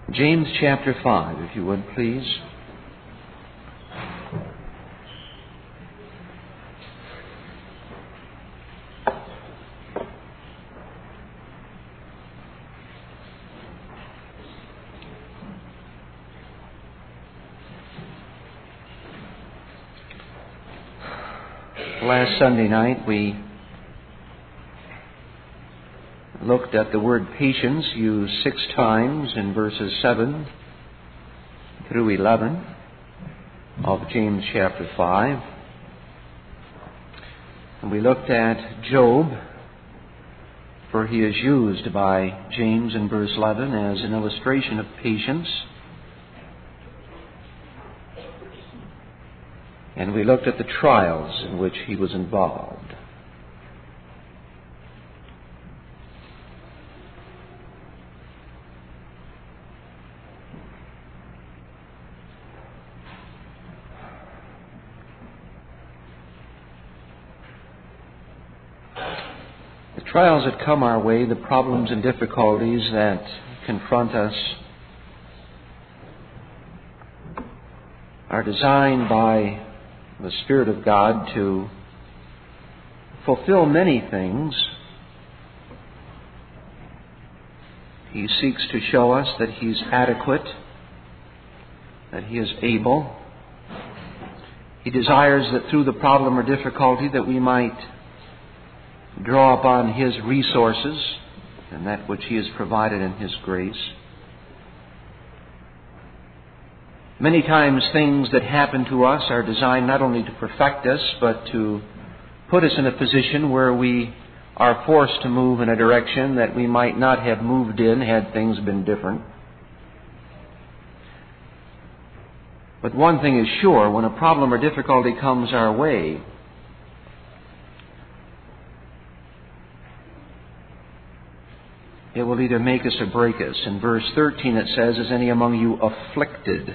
James chapter 5, if you would, please. Last Sunday night we looked at the word patience used 6 times in verses 7 through 11 of James chapter 5. And we looked at Job, for he is used by James in verse 11 as an illustration of patience. And we looked at the trials in which he was involved. The trials that come our way, the problems and difficulties that confront us, are designed by the Spirit of God to fulfill many things. He seeks to show us that He's adequate, that He is able. He desires that through the problem or difficulty that we might draw upon His resources and that which He has provided in His grace. Many times things that happen to us are designed not only to perfect us, but to put us in a position where we are forced to move in a direction that we might not have moved in had things been different. But one thing is sure, when a problem or difficulty comes our way, it will either make us or break us. In verse 13 it says, "Is any among you afflicted?"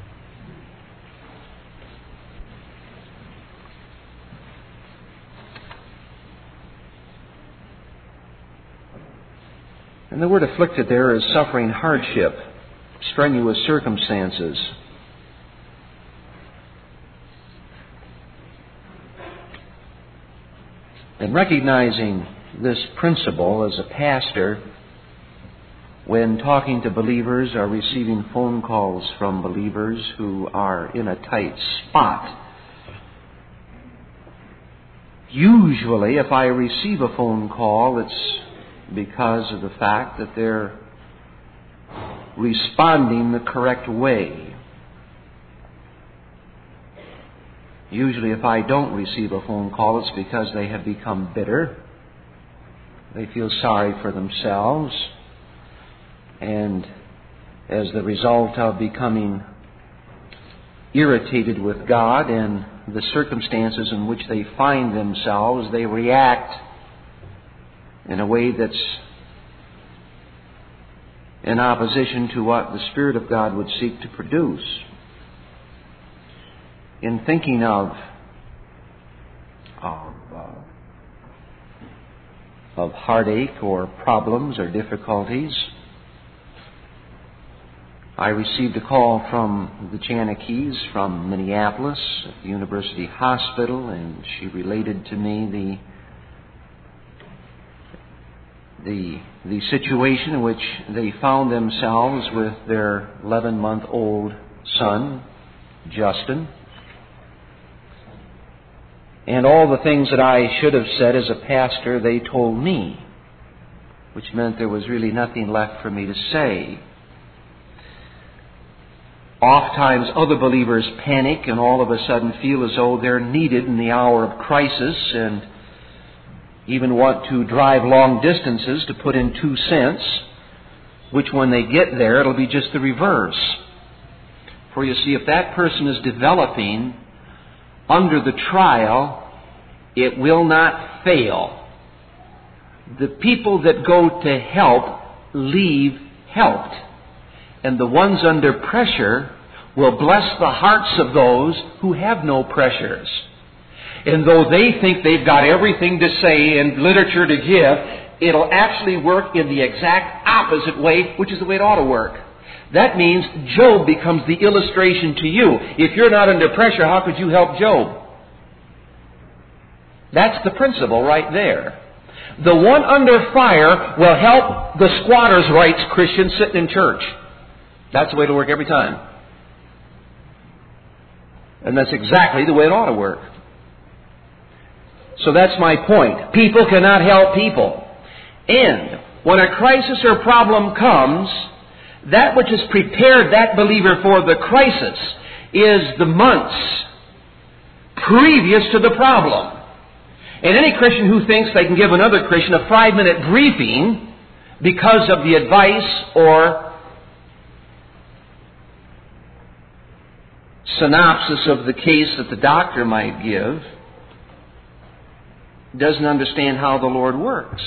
And the word afflicted there is suffering hardship, strenuous circumstances. And recognizing this principle as a pastor, when talking to believers or receiving phone calls from believers who are in a tight spot, usually if I receive a phone call, it's because of the fact that they're responding the correct way. Usually if I don't receive a phone call, it's because they have become bitter. They feel sorry for themselves. And as the result of becoming irritated with God and the circumstances in which they find themselves, they react in a way that's in opposition to what the Spirit of God would seek to produce. In thinking of heartache or problems or difficulties, I received a call from the Janikis from Minneapolis at the University Hospital, and she related to me the situation in which they found themselves with their 11-month-old son, Justin. And all the things that I should have said as a pastor, they told me, which meant there was really nothing left for me to say. Oftentimes other believers panic and all of a sudden feel as though they're needed in the hour of crisis and even want to drive long distances to put in 2 cents, which when they get there, it'll be just the reverse. For you see, if that person is developing under the trial, it will not fail. The people that go to help leave helped. And the ones under pressure will bless the hearts of those who have no pressures. And though they think they've got everything to say and literature to give, it'll actually work in the exact opposite way, which is the way it ought to work. That means Job becomes the illustration to you. If you're not under pressure, how could you help Job? That's the principle right there. The one under fire will help the squatters' rights Christian sitting in church. That's the way it'll work every time. And that's exactly the way it ought to work. So that's my point. People cannot help people. And when a crisis or problem comes, that which has prepared that believer for the crisis is the months previous to the problem. And any Christian who thinks they can give another Christian a 5-minute briefing because of the advice or synopsis of the case that the doctor might give doesn't understand how the Lord works.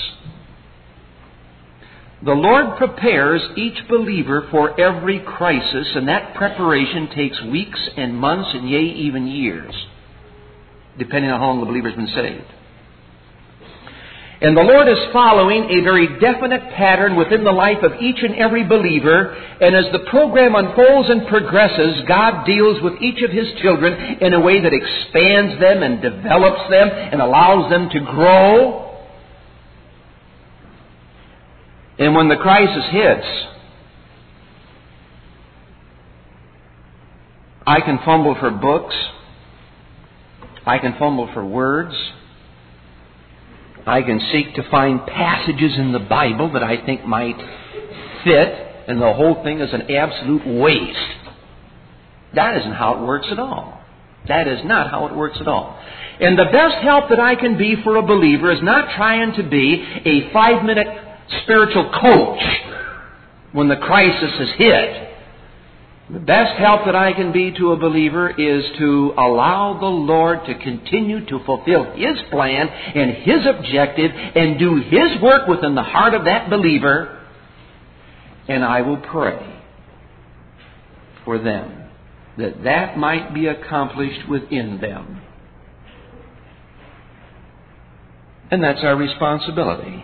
The Lord prepares each believer for every crisis, and that preparation takes weeks and months and yea, even years, depending on how long the believer's been saved. And the Lord is following a very definite pattern within the life of each and every believer. And as the program unfolds and progresses, God deals with each of His children in a way that expands them and develops them and allows them to grow. And when the crisis hits, I can fumble for books. I can fumble for words. I can seek to find passages in the Bible that I think might fit, and the whole thing is an absolute waste. That isn't how it works at all. That is not how it works at all. And the best help that I can be for a believer is not trying to be a 5-minute spiritual coach when the crisis is hit. The best help that I can be to a believer is to allow the Lord to continue to fulfill His plan and His objective and do His work within the heart of that believer. And I will pray for them that that might be accomplished within them. And that's our responsibility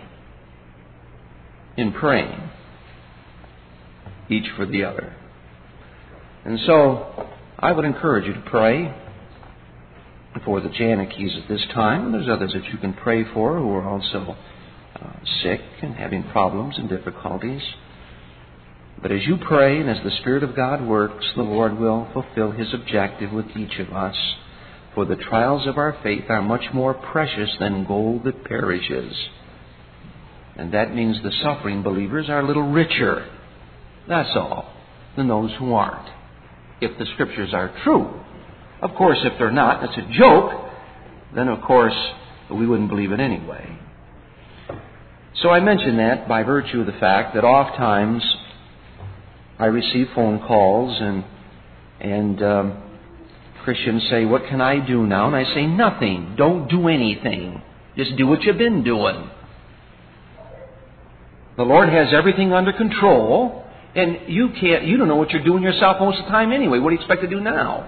in praying each for the other. And so, I would encourage you to pray for the Janikis at this time. And there's others that you can pray for who are also sick and having problems and difficulties. But as you pray and as the Spirit of God works, the Lord will fulfill His objective with each of us. For the trials of our faith are much more precious than gold that perishes. And that means the suffering believers are a little richer, that's all, than those who aren't. If the Scriptures are true. Of course, if they're not, that's a joke, then of course we wouldn't believe it anyway. So I mention that by virtue of the fact that oft times I receive phone calls and Christians say, "What can I do now?" And I say, "Nothing. Don't do anything. Just do what you've been doing. The Lord has everything under control. And you don't know what you're doing yourself most of the time anyway. What do you expect to do now?"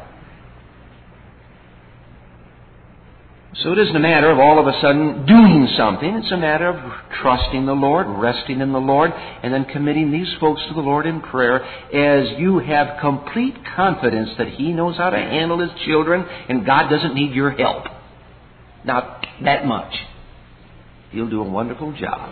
So it isn't a matter of all of a sudden doing something. It's a matter of trusting the Lord, resting in the Lord, and then committing these folks to the Lord in prayer as you have complete confidence that He knows how to handle His children and God doesn't need your help. Not that much. He'll do a wonderful job.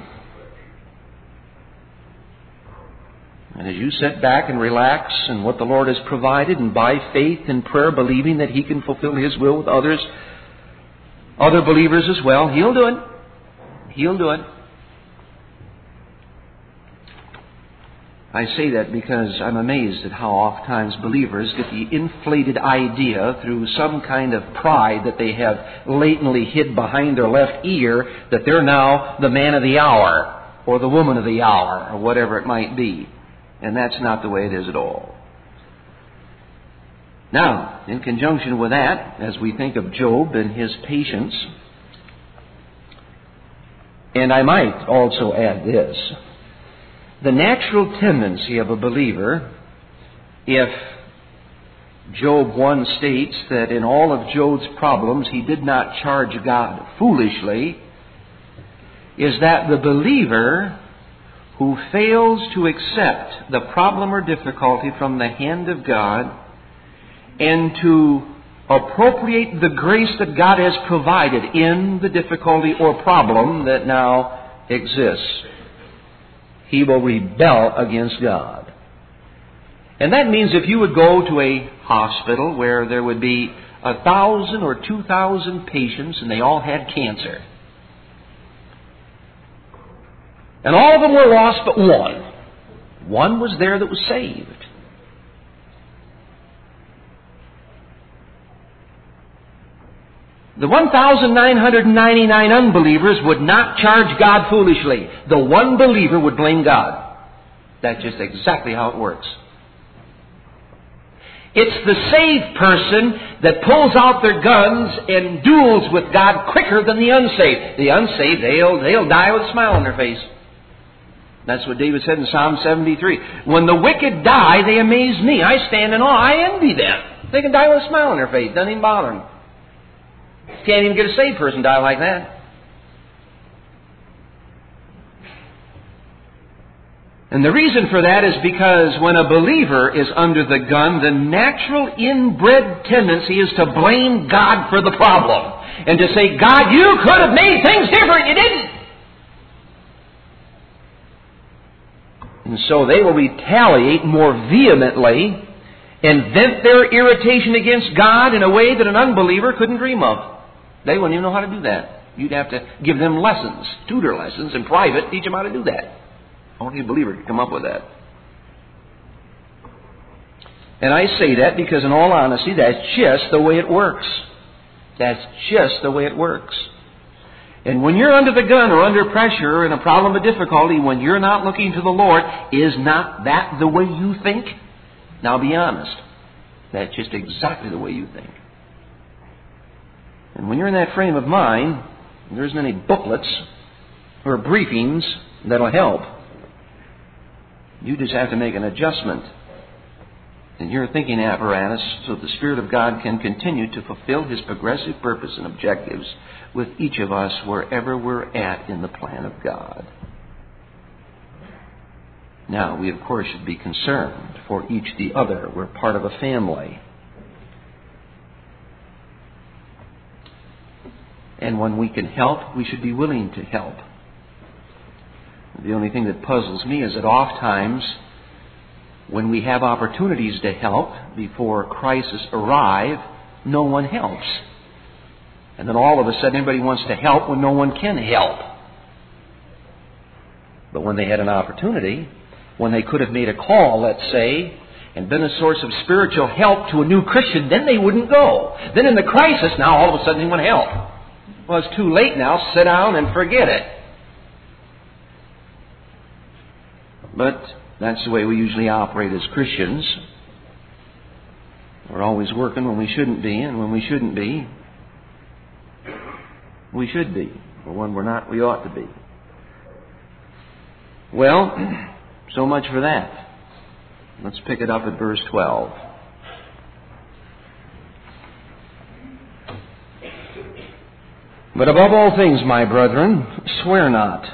And as you sit back and relax in what the Lord has provided, and by faith and prayer believing that He can fulfill His will with other believers as well, He'll do it. He'll do it. I say that because I'm amazed at how oftentimes believers get the inflated idea through some kind of pride that they have latently hid behind their left ear that they're now the man of the hour or the woman of the hour or whatever it might be. And that's not the way it is at all. Now, in conjunction with that, as we think of Job and his patience, and I might also add this, the natural tendency of a believer, if Job 1 states that in all of Job's problems he did not charge God foolishly, is that the believer who fails to accept the problem or difficulty from the hand of God and to appropriate the grace that God has provided in the difficulty or problem that now exists, he will rebel against God. And that means if you would go to a hospital where there would be 1,000 or 2,000 patients and they all had cancer, and all of them were lost but one. One was there that was saved. The 1,999 unbelievers would not charge God foolishly. The one believer would blame God. That's just exactly how it works. It's the saved person that pulls out their guns and duels with God quicker than the unsaved. The unsaved, they'll die with a smile on their face. That's what David said in Psalm 73. When the wicked die, they amaze me. I stand in awe. I envy them. They can die with a smile on their face. Doesn't even bother them. Can't even get a saved person die like that. And the reason for that is because when a believer is under the gun, the natural inbred tendency is to blame God for the problem. And to say, God, you could have made things different. You didn't. And so they will retaliate more vehemently and vent their irritation against God in a way that an unbeliever couldn't dream of. They wouldn't even know how to do that. You'd have to give them lessons, tutor lessons in private, teach them how to do that. Only a believer could come up with that. And I say that because in all honesty, that's just the way it works. That's just the way it works. And when you're under the gun or under pressure or in a problem of difficulty, when you're not looking to the Lord, is not that the way you think? Now be honest. That's just exactly the way you think. And when you're in that frame of mind, there isn't any booklets or briefings that'll help. You just have to make an adjustment in your thinking apparatus so the Spirit of God can continue to fulfill His progressive purpose and objectives with each of us wherever we're at in the plan of God. Now, we of course should be concerned for each the other. We're part of a family. And when we can help, we should be willing to help. The only thing that puzzles me is that oftentimes when we have opportunities to help before crises arrive, no one helps. And then all of a sudden everybody wants to help when no one can help. But when they had an opportunity, when they could have made a call, let's say, and been a source of spiritual help to a new Christian, then they wouldn't go. Then in the crisis, now all of a sudden they want to help. Well, it's too late now. Sit down and forget it. But that's the way we usually operate as Christians. We're always working when we shouldn't be, and when we shouldn't be, we should be. Or when we're not, we ought to be. Well, so much for that. Let's pick it up at verse 12. But above all things, my brethren, swear not.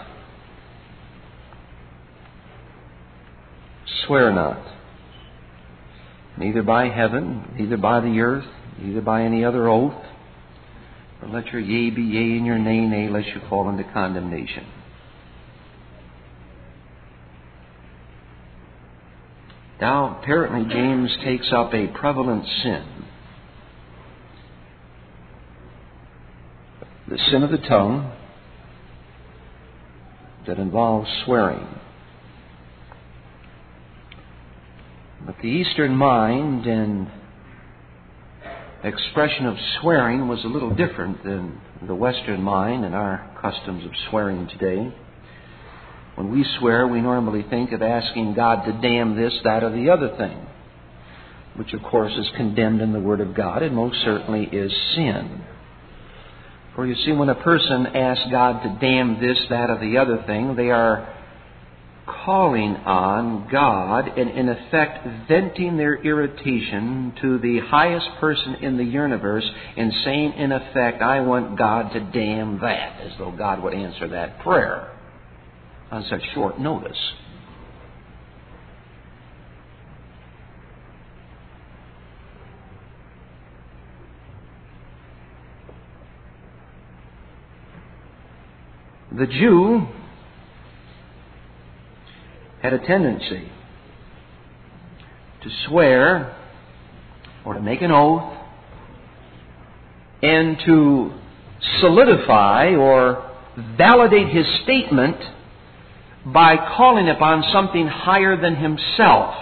Swear not. Neither by heaven, neither by the earth, neither by any other oath. Or let your yea be yea and your nay nay, lest you fall into condemnation. Now, apparently, James takes up a prevalent sin. The sin of the tongue that involves swearing. But the Eastern mind and expression of swearing was a little different than the Western mind and our customs of swearing today. When we swear, we normally think of asking God to damn this, that, or the other thing, which of course is condemned in the Word of God and most certainly is sin. For you see, when a person asks God to damn this, that, or the other thing, they are calling on God and in effect venting their irritation to the highest person in the universe and saying in effect, I want God to damn that, as though God would answer that prayer. on such short notice. The Jew had a tendency to swear or to make an oath and to solidify or validate his statement by calling upon something higher than himself.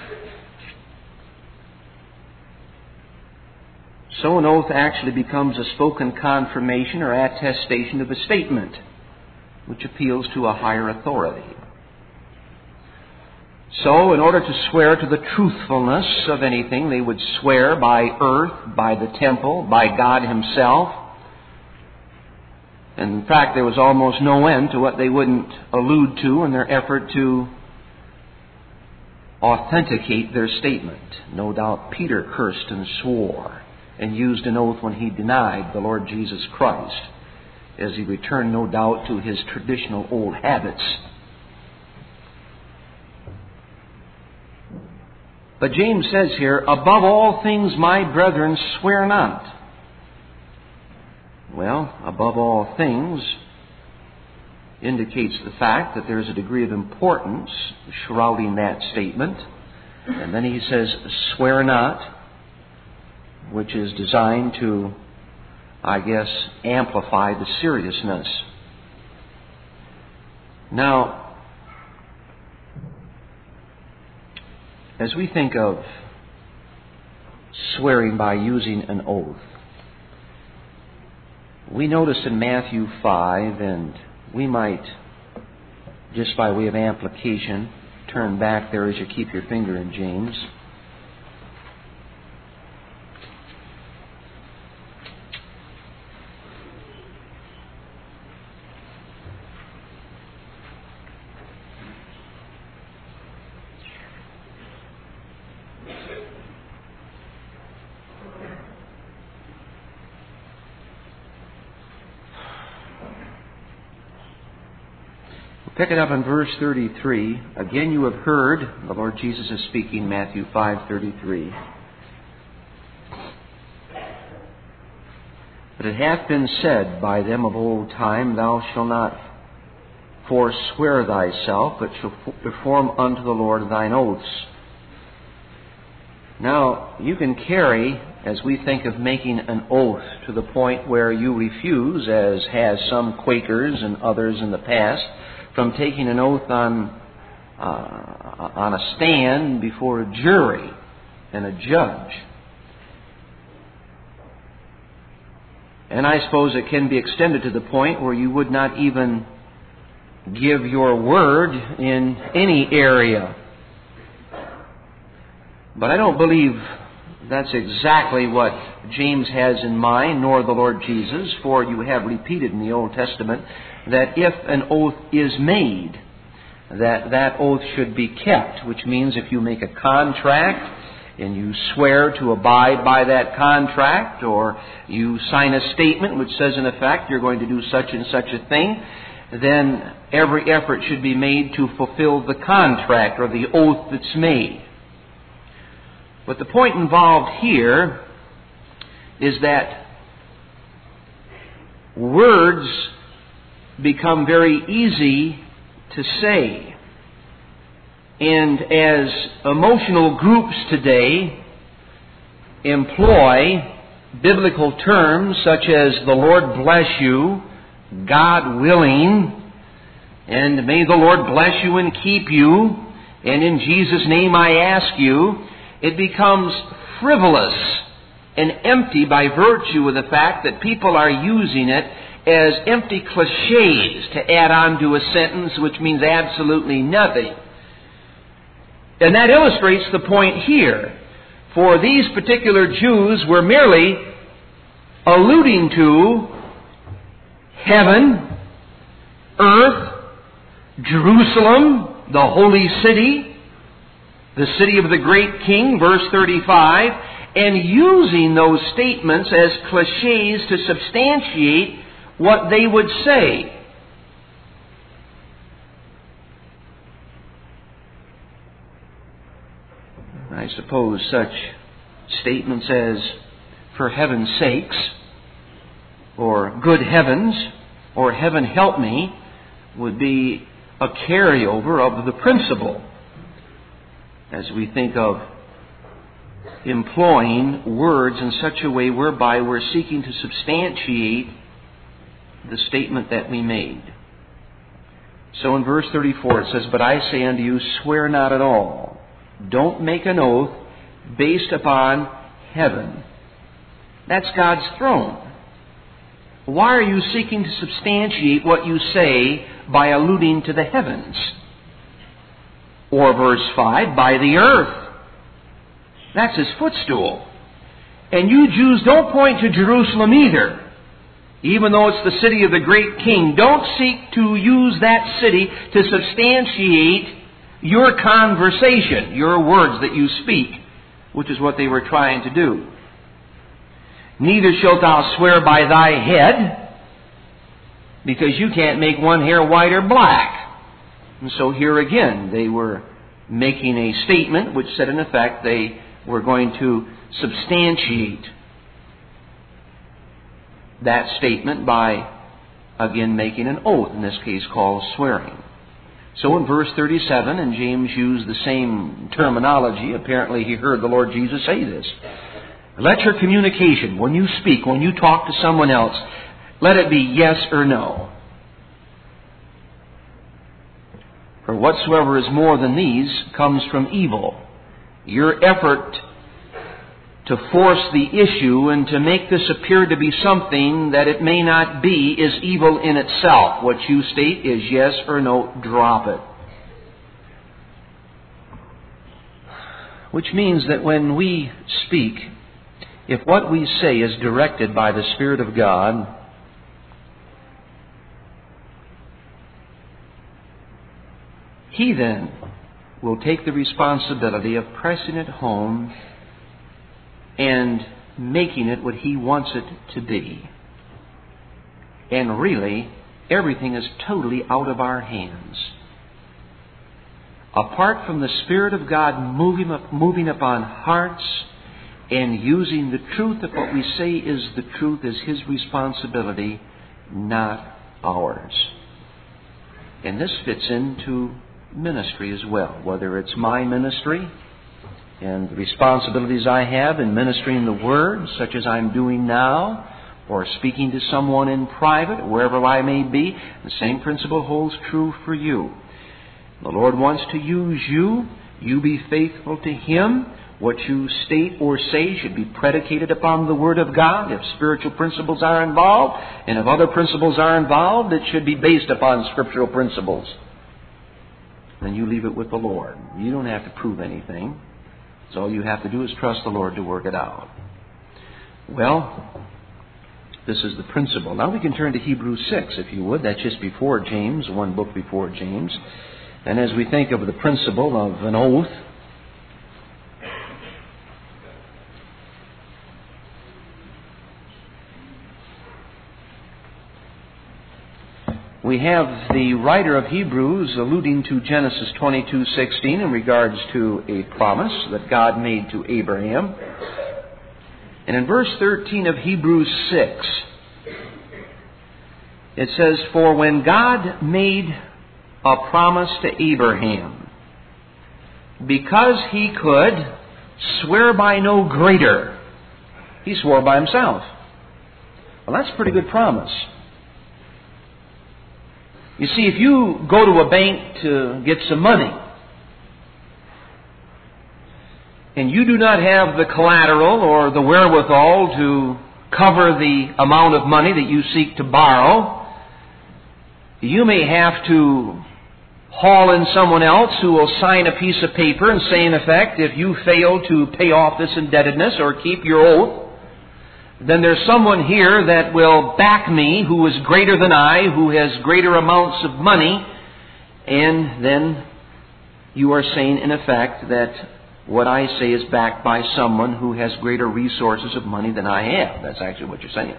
So an oath actually becomes a spoken confirmation or attestation of a statement which appeals to a higher authority. So, in order to swear to the truthfulness of anything, they would swear by earth, by the temple, by God Himself. And in fact, there was almost no end to what they wouldn't allude to in their effort to authenticate their statement. No doubt Peter cursed and swore and used an oath when he denied the Lord Jesus Christ, as he returned, no doubt, to his traditional old habits. But James says here, above all things, my brethren, swear not. Well, above all things indicates the fact that there's a degree of importance shrouding that statement. And then he says, swear not, which is designed to, I guess, amplify the seriousness. Now, as we think of swearing by using an oath, we notice in Matthew 5, and we might, just by way of application, turn back there as you keep your finger in James. Pick it up in verse 33. Again you have heard, the Lord Jesus is speaking, Matthew 5:33. But it hath been said by them of old time, thou shalt not forswear thyself, but shalt perform unto the Lord thine oaths. Now, you can carry, as we think of making an oath, to the point where you refuse, as has some Quakers and others in the past, from taking an oath on a stand before a jury and a judge. And I suppose it can be extended to the point where you would not even give your word in any area. But I don't believe that's exactly what James has in mind, nor the Lord Jesus, for you have repeated in the Old Testament that if an oath is made, that oath should be kept, which means if you make a contract and you swear to abide by that contract, or you sign a statement which says in effect you're going to do such and such a thing, then every effort should be made to fulfill the contract or the oath that's made. But the point involved here is that words become very easy to say. And as emotional groups today employ biblical terms such as the Lord bless you, God willing, and may the Lord bless you and keep you, and in Jesus' name I ask you, it becomes frivolous and empty by virtue of the fact that people are using it as empty cliches to add on to a sentence which means absolutely nothing. And that illustrates the point here. For these particular Jews were merely alluding to heaven, earth, Jerusalem, the holy city, the city of the great king, verse 35, and using those statements as cliches to substantiate what they would say. I suppose such statements as, "For heaven's sakes," or "Good heavens," or "Heaven help me," would be a carryover of the principle as we think of employing words in such a way whereby we're seeking to substantiate the statement that we made. So in verse 34 it says, "But I say unto you, swear not at all. Don't make an oath based upon heaven." That's God's throne. Why are you seeking to substantiate what you say by alluding to the heavens? Or verse 5, "By the earth." That's His footstool. And you Jews don't point to Jerusalem either. Even though it's the city of the great king, don't seek to use that city to substantiate your conversation, your words that you speak, which is what they were trying to do. "Neither shalt thou swear by thy head, because you can't make one hair white or black." And so here again, they were making a statement which said in effect they were going to substantiate that statement by, again, making an oath, in this case called swearing. So in verse 37, and James used the same terminology, apparently he heard the Lord Jesus say this, "Let your communication, when you speak, when you talk to someone else, let it be yes or no. For whatsoever is more than these comes from evil." Your effort to force the issue and to make this appear to be something that it may not be is evil in itself. What you state is yes or no, drop it. Which means that when we speak, if what we say is directed by the Spirit of God, He then will take the responsibility of pressing it home and making it what He wants it to be. And really, everything is totally out of our hands. Apart from the Spirit of God moving upon hearts and using the truth of what we say is the truth is His responsibility, not ours. And this fits into ministry as well, whether it's my ministry and the responsibilities I have in ministering the Word, such as I'm doing now, or speaking to someone in private, wherever I may be. The same principle holds true for you. The Lord wants to use you. You be faithful to Him. What you state or say should be predicated upon the Word of God. If spiritual principles are involved, and if other principles are involved, it should be based upon scriptural principles. Then you leave it with the Lord. You don't have to prove anything. So all you have to do is trust the Lord to work it out. Well, this is the principle. Now we can turn to Hebrews 6, if you would. That's just before James, one book before James. And as we think of the principle of an oath, we have the writer of Hebrews alluding to Genesis 22:16 in regards to a promise that God made to Abraham. And in verse 13 of Hebrews 6, it says, "For when God made a promise to Abraham, because He could swear by no greater, He swore by Himself." Well, that's a pretty good promise. You see, if you go to a bank to get some money, and you do not have the collateral or the wherewithal to cover the amount of money that you seek to borrow, you may have to haul in someone else who will sign a piece of paper and say, in effect, if you fail to pay off this indebtedness or keep your oath, then there's someone here that will back me who is greater than I, who has greater amounts of money. And then you are saying, in effect, that what I say is backed by someone who has greater resources of money than I have. That's actually what you're saying.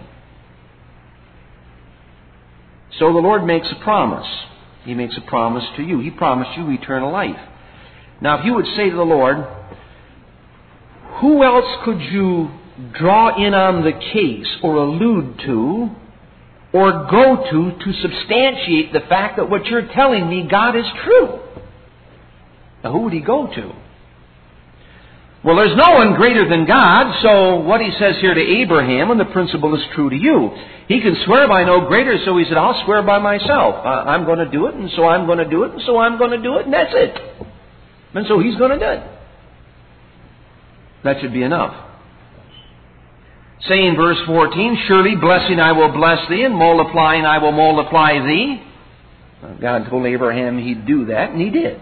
So the Lord makes a promise. He makes a promise to you. He promised you eternal life. Now, if you would say to the Lord, who else could you draw in on the case or allude to or go to substantiate the fact that what you're telling me, God, is true? Now, who would he go to? Well, there's no one greater than God, so what he says here to Abraham, and the principle is true to you. He can swear by no greater, so he said, I'll swear by myself. I'm going to do it, and so I'm going to do it, and so I'm going to do it, and that's it. And so he's going to do it. That should be enough. Say in verse 14, surely blessing I will bless thee, and multiplying I will multiply thee. God told Abraham he'd do that, and he did.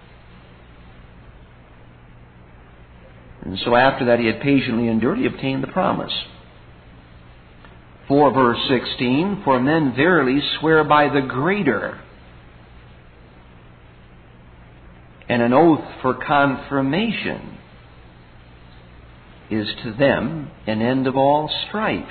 And so after that he had patiently endured, he obtained the promise. For verse 16, for men verily swear by the greater, and an oath for confirmation is to them an end of all strife,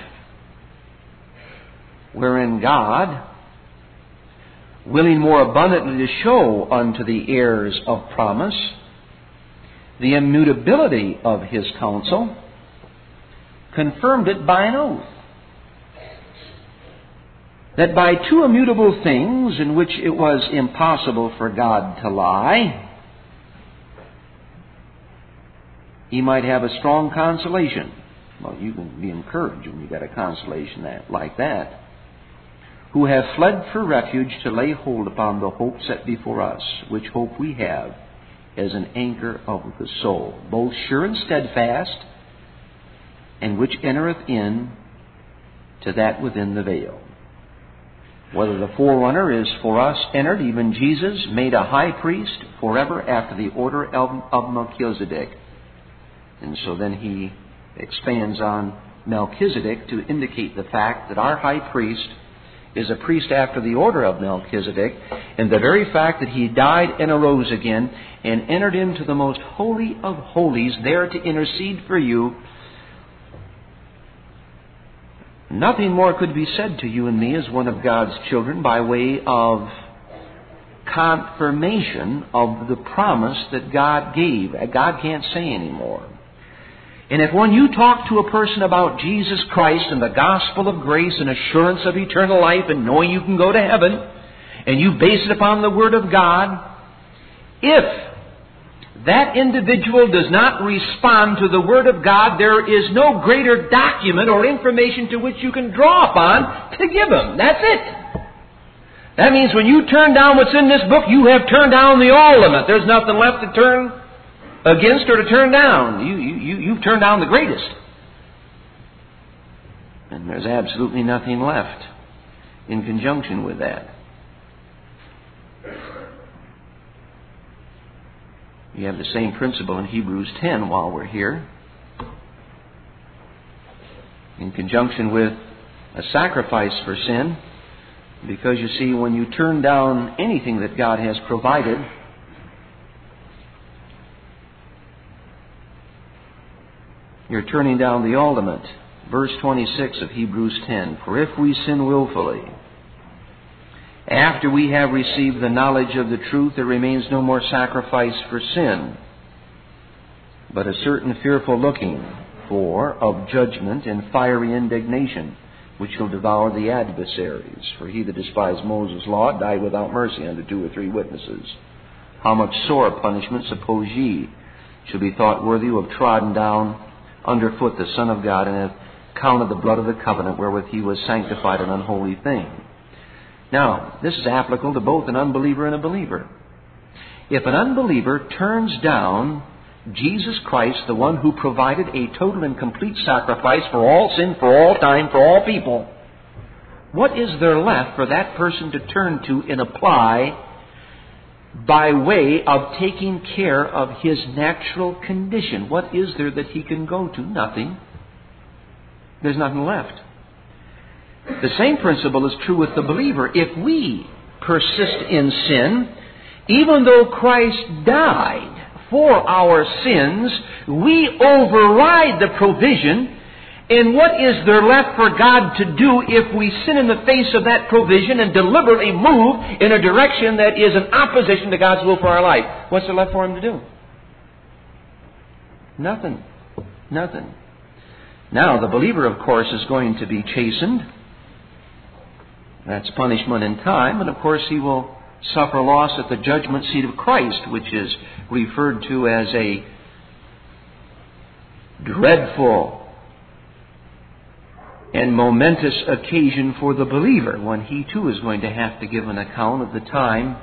wherein God, willing more abundantly to show unto the heirs of promise the immutability of his counsel, confirmed it by an oath, that by two immutable things in which it was impossible for God to lie, he might have a strong consolation. Well, you can be encouraged when you got a consolation like that. Who have fled for refuge to lay hold upon the hope set before us, which hope we have as an anchor of the soul, both sure and steadfast, and which entereth in to that within the veil. Whether the forerunner is for us entered, even Jesus, made a high priest forever after the order of Melchizedek. And so then he expands on Melchizedek to indicate the fact that our high priest is a priest after the order of Melchizedek, and the very fact that he died and arose again and entered into the most holy of holies there to intercede for you. Nothing more could be said to you and me as one of God's children by way of confirmation of the promise that God gave. God can't say anymore. And if when you talk to a person about Jesus Christ and the gospel of grace and assurance of eternal life and knowing you can go to heaven, and you base it upon the Word of God, if that individual does not respond to the Word of God, there is no greater document or information to which you can draw upon to give him. That's it. That means when you turn down what's in this book, you have turned down the ultimate. There's nothing left to turn against or to turn down. You've turned down the greatest. And there's absolutely nothing left in conjunction with that. You have the same principle in Hebrews 10 while we're here. In conjunction with a sacrifice for sin. Because you see, when you turn down anything that God has provided, you're turning down the ultimate. Verse 26 of Hebrews 10. For if we sin willfully, after we have received the knowledge of the truth, there remains no more sacrifice for sin, but a certain fearful looking for of judgment and fiery indignation, which shall devour the adversaries. For he that despised Moses' law died without mercy under 2 or 3 witnesses. How much sore punishment, suppose ye, shall be thought worthy of trodden down underfoot the Son of God, and have counted the blood of the covenant wherewith he was sanctified an unholy thing. Now, this is applicable to both an unbeliever and a believer. If an unbeliever turns down Jesus Christ, the one who provided a total and complete sacrifice for all sin, for all time, for all people, what is there left for that person to turn to and apply by way of taking care of his natural condition? What is there that he can go to? Nothing. There's nothing left. The same principle is true with the believer. If we persist in sin, even though Christ died for our sins, we override the provision. And what is there left for God to do if we sin in the face of that provision and deliberately move in a direction that is in opposition to God's will for our life? What's there left for Him to do? Nothing. Nothing. Now, the believer, of course, is going to be chastened. That's punishment in time. And, of course, he will suffer loss at the judgment seat of Christ, which is referred to as a dreadful and momentous occasion for the believer, when he too is going to have to give an account of the time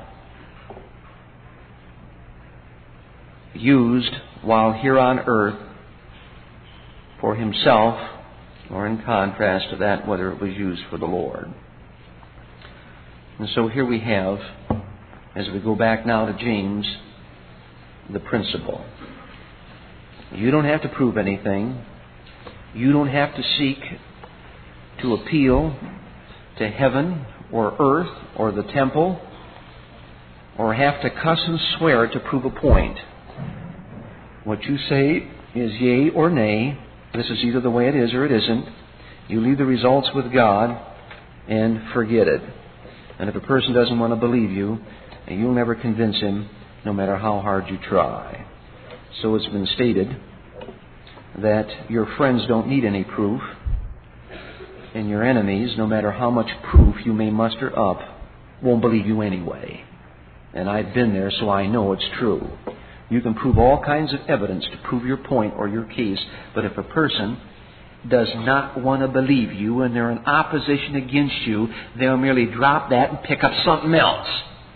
used while here on earth for himself, or in contrast to that, whether it was used for the Lord. And so here we have, as we go back now to James, the principle. You don't have to prove anything. You don't have to seek to appeal to heaven or earth or the temple, or have to cuss and swear to prove a point. What you say is yea or nay. This is either the way it is or it isn't. You leave the results with God and forget it. And if a person doesn't want to believe you, you'll never convince him, no matter how hard you try. So it's been stated that your friends don't need any proof, and your enemies, no matter how much proof you may muster up, won't believe you anyway. And I've been there, so I know it's true. You can prove all kinds of evidence to prove your point or your case, but if a person does not want to believe you and they're in opposition against you, they'll merely drop that and pick up something else.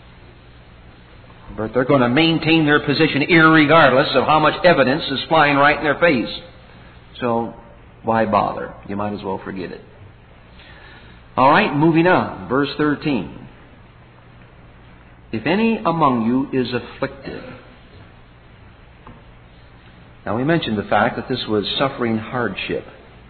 But they're going to maintain their position irregardless of how much evidence is flying right in their face. So why bother? You might as well forget it. All right, moving on. Verse 13. If any among you is afflicted. Now we mentioned the fact that this was suffering hardship.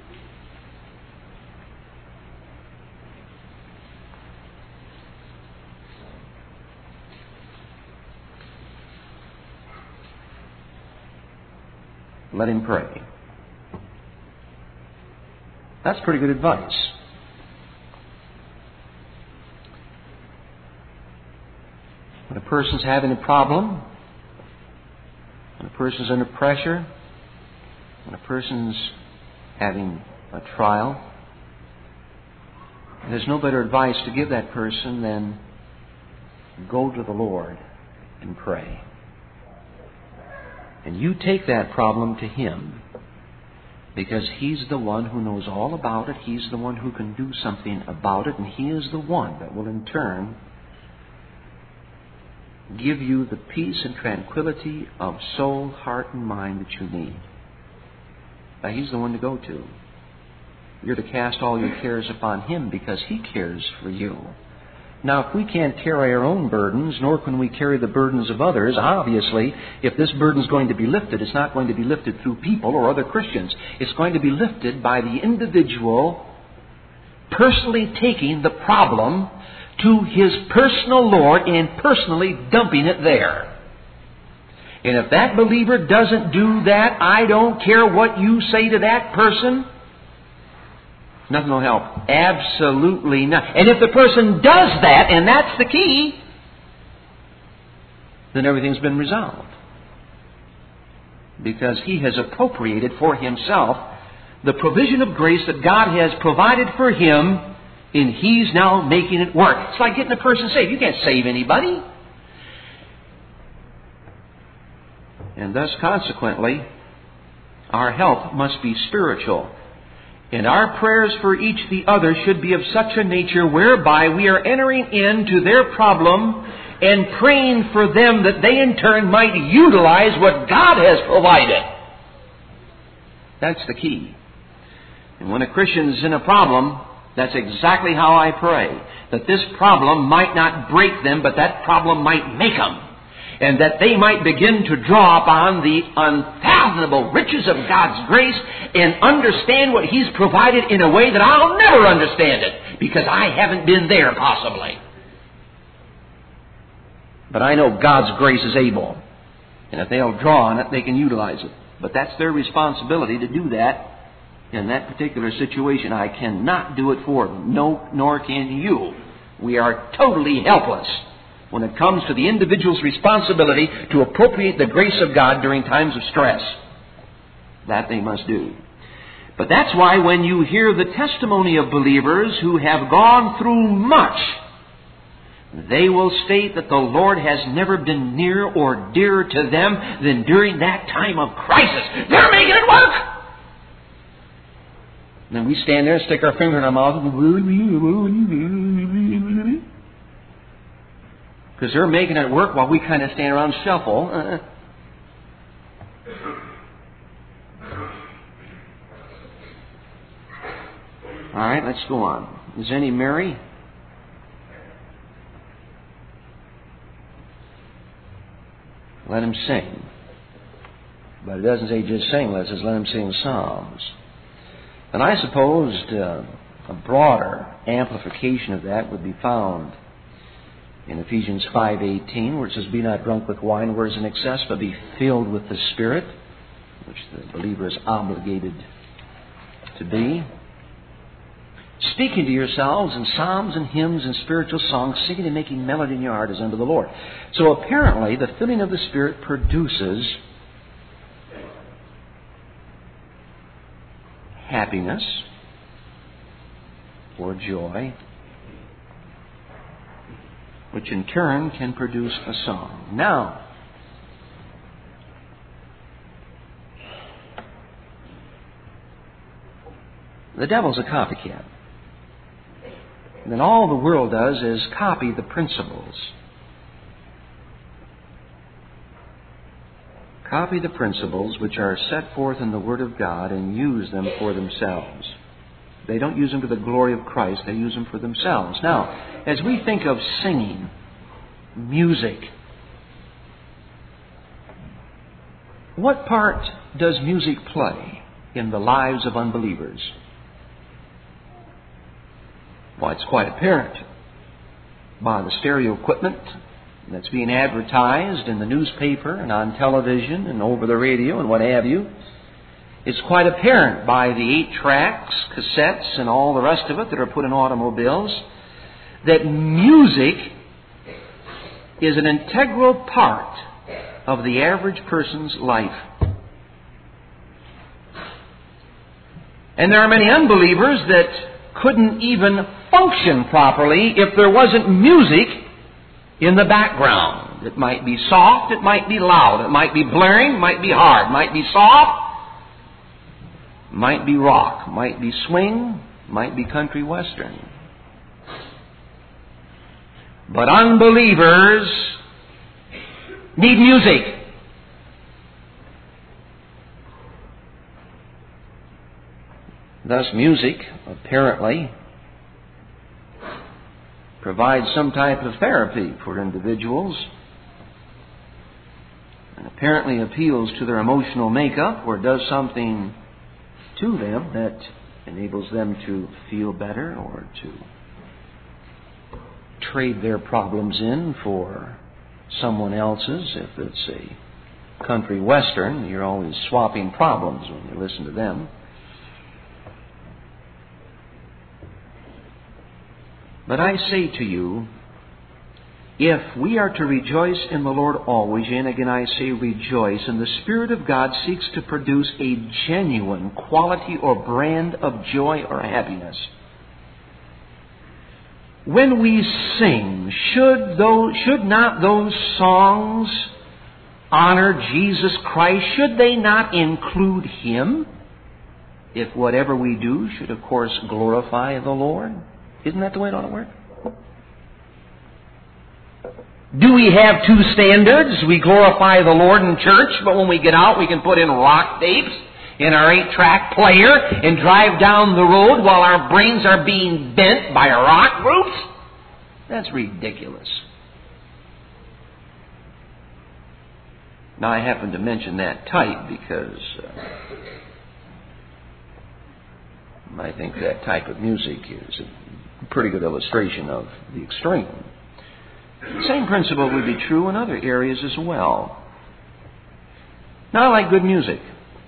Let him pray. That's pretty good advice. When a person's having a problem, when a person's under pressure, when a person's having a trial, there's no better advice to give that person than go to the Lord and pray. And you take that problem to Him, because He's the one who knows all about it. He's the one who can do something about it, and He is the one that will in turn give you the peace and tranquility of soul, heart, and mind that you need. Now, He's the one to go to. You're to cast all your cares upon Him because He cares for you. Now, if we can't carry our own burdens, nor can we carry the burdens of others, obviously, if this burden is going to be lifted, it's not going to be lifted through people or other Christians. It's going to be lifted by the individual personally taking the problem to his personal Lord and personally dumping it there. And if that believer doesn't do that, I don't care what you say to that person, nothing will help. Absolutely not. And if the person does that, and that's the key, then everything's been resolved. Because he has appropriated for himself the provision of grace that God has provided for him, and he's now making it work. It's like getting a person saved. You can't save anybody. And thus, consequently, our help must be spiritual. And our prayers for each the other should be of such a nature whereby we are entering into their problem and praying for them that they in turn might utilize what God has provided. That's the key. And when a Christian is in a problem, that's exactly how I pray. That this problem might not break them, but that problem might make them. And that they might begin to draw upon the unfathomable riches of God's grace and understand what He's provided in a way that I'll never understand it, because I haven't been there possibly. But I know God's grace is able. And if they'll draw on it, they can utilize it. But that's their responsibility to do that in that particular situation. I cannot do it for them. No, nor can you. We are totally helpless when it comes to the individual's responsibility to appropriate the grace of God during times of stress. That they must do. But that's why when you hear the testimony of believers who have gone through much, they will state that the Lord has never been nearer or dearer to them than during that time of crisis. They're making it work! And then we stand there and stick our finger in our mouth because they're making it work while we kind of stand around and shuffle. All right, let's go on. Is any merry? Let him sing. But it doesn't say just sing, it says let him sing psalms. And I supposed a broader amplification of that would be found in Ephesians 5:18, where it says, be not drunk with wine, where is an excess, but be filled with the Spirit, which the believer is obligated to be. Speaking to yourselves in psalms and hymns and spiritual songs, singing and making melody in your heart as unto the Lord. So apparently the filling of the Spirit produces happiness or joy, which in turn can produce a song. Now, the devil's a copycat. And then all the world does is copy the principles. Copy the principles which are set forth in the Word of God and use them for themselves. They don't use them to the glory of Christ, they use them for themselves. Now, as we think of singing, music, what part does music play in the lives of unbelievers? Well, it's quite apparent by the stereo equipment that's being advertised in the newspaper and on television and over the radio and what have you. It's quite apparent by the 8-tracks, cassettes, and all the rest of it that are put in automobiles that music is an integral part of the average person's life. And there are many unbelievers that couldn't even function properly if there wasn't music in the background. It might be soft, it might be loud, it might be blaring, it might be hard, it might be soft, it might be rock, it might be swing, it might be country western. But unbelievers need music. Thus, music, apparently, provides some type of therapy for individuals and apparently appeals to their emotional makeup or does something to them that enables them to feel better or to trade their problems in for someone else's. If it's a country western, you're always swapping problems when you listen to them. But I say to you, if we are to rejoice in the Lord always, and again I say rejoice, and the Spirit of God seeks to produce a genuine quality or brand of joy or happiness, when we sing, should not those songs honor Jesus Christ? Should they not include Him? If whatever we do should, of course, glorify the Lord. Isn't that the way it ought to work? Do we have two standards? We glorify the Lord in church, but when we get out, we can put in rock tapes in our 8-track player and drive down the road while our brains are being bent by rock groups? That's ridiculous. Now, I happen to mention that type because I think that type of music is a pretty good illustration of the extreme. The same principle would be true in other areas as well. Now, I like good music.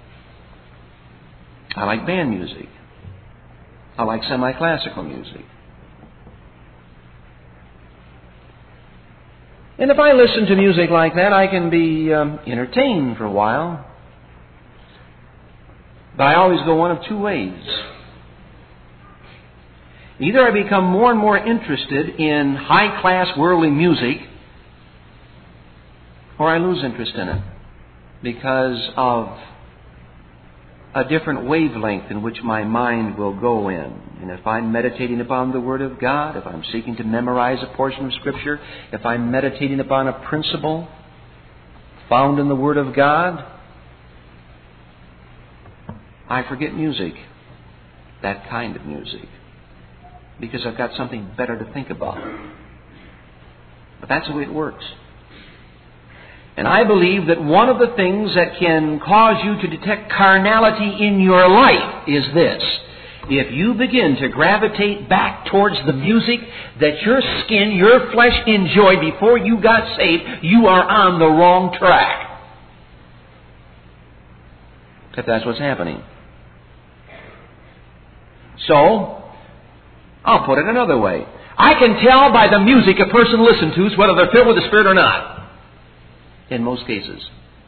I like band music. I like semi-classical music. And if I listen to music like that, I can be entertained for a while. But I always go one of two ways. Either I become more and more interested in high-class worldly music, or I lose interest in it because of a different wavelength in which my mind will go in. And if I'm meditating upon the Word of God, if I'm seeking to memorize a portion of Scripture, if I'm meditating upon a principle found in the Word of God, I forget music, that kind of music, because I've got something better to think about. But that's the way it works. And I believe that one of the things that can cause you to detect carnality in your life is this. If you begin to gravitate back towards the music that your skin, your flesh enjoyed before you got saved, you are on the wrong track. If that's what's happening. So, I'll put it another way. I can tell by the music a person listens to whether they're filled with the Spirit or not. In most cases.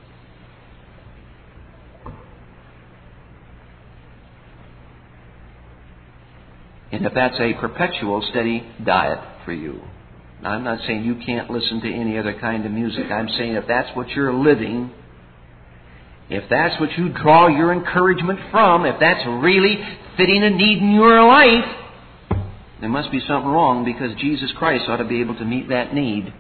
And if that's a perpetual, steady diet for you. Now, I'm not saying you can't listen to any other kind of music. I'm saying if that's what you're living, if that's what you draw your encouragement from, if that's really fitting a need in your life, there must be something wrong, because Jesus Christ ought to be able to meet that need.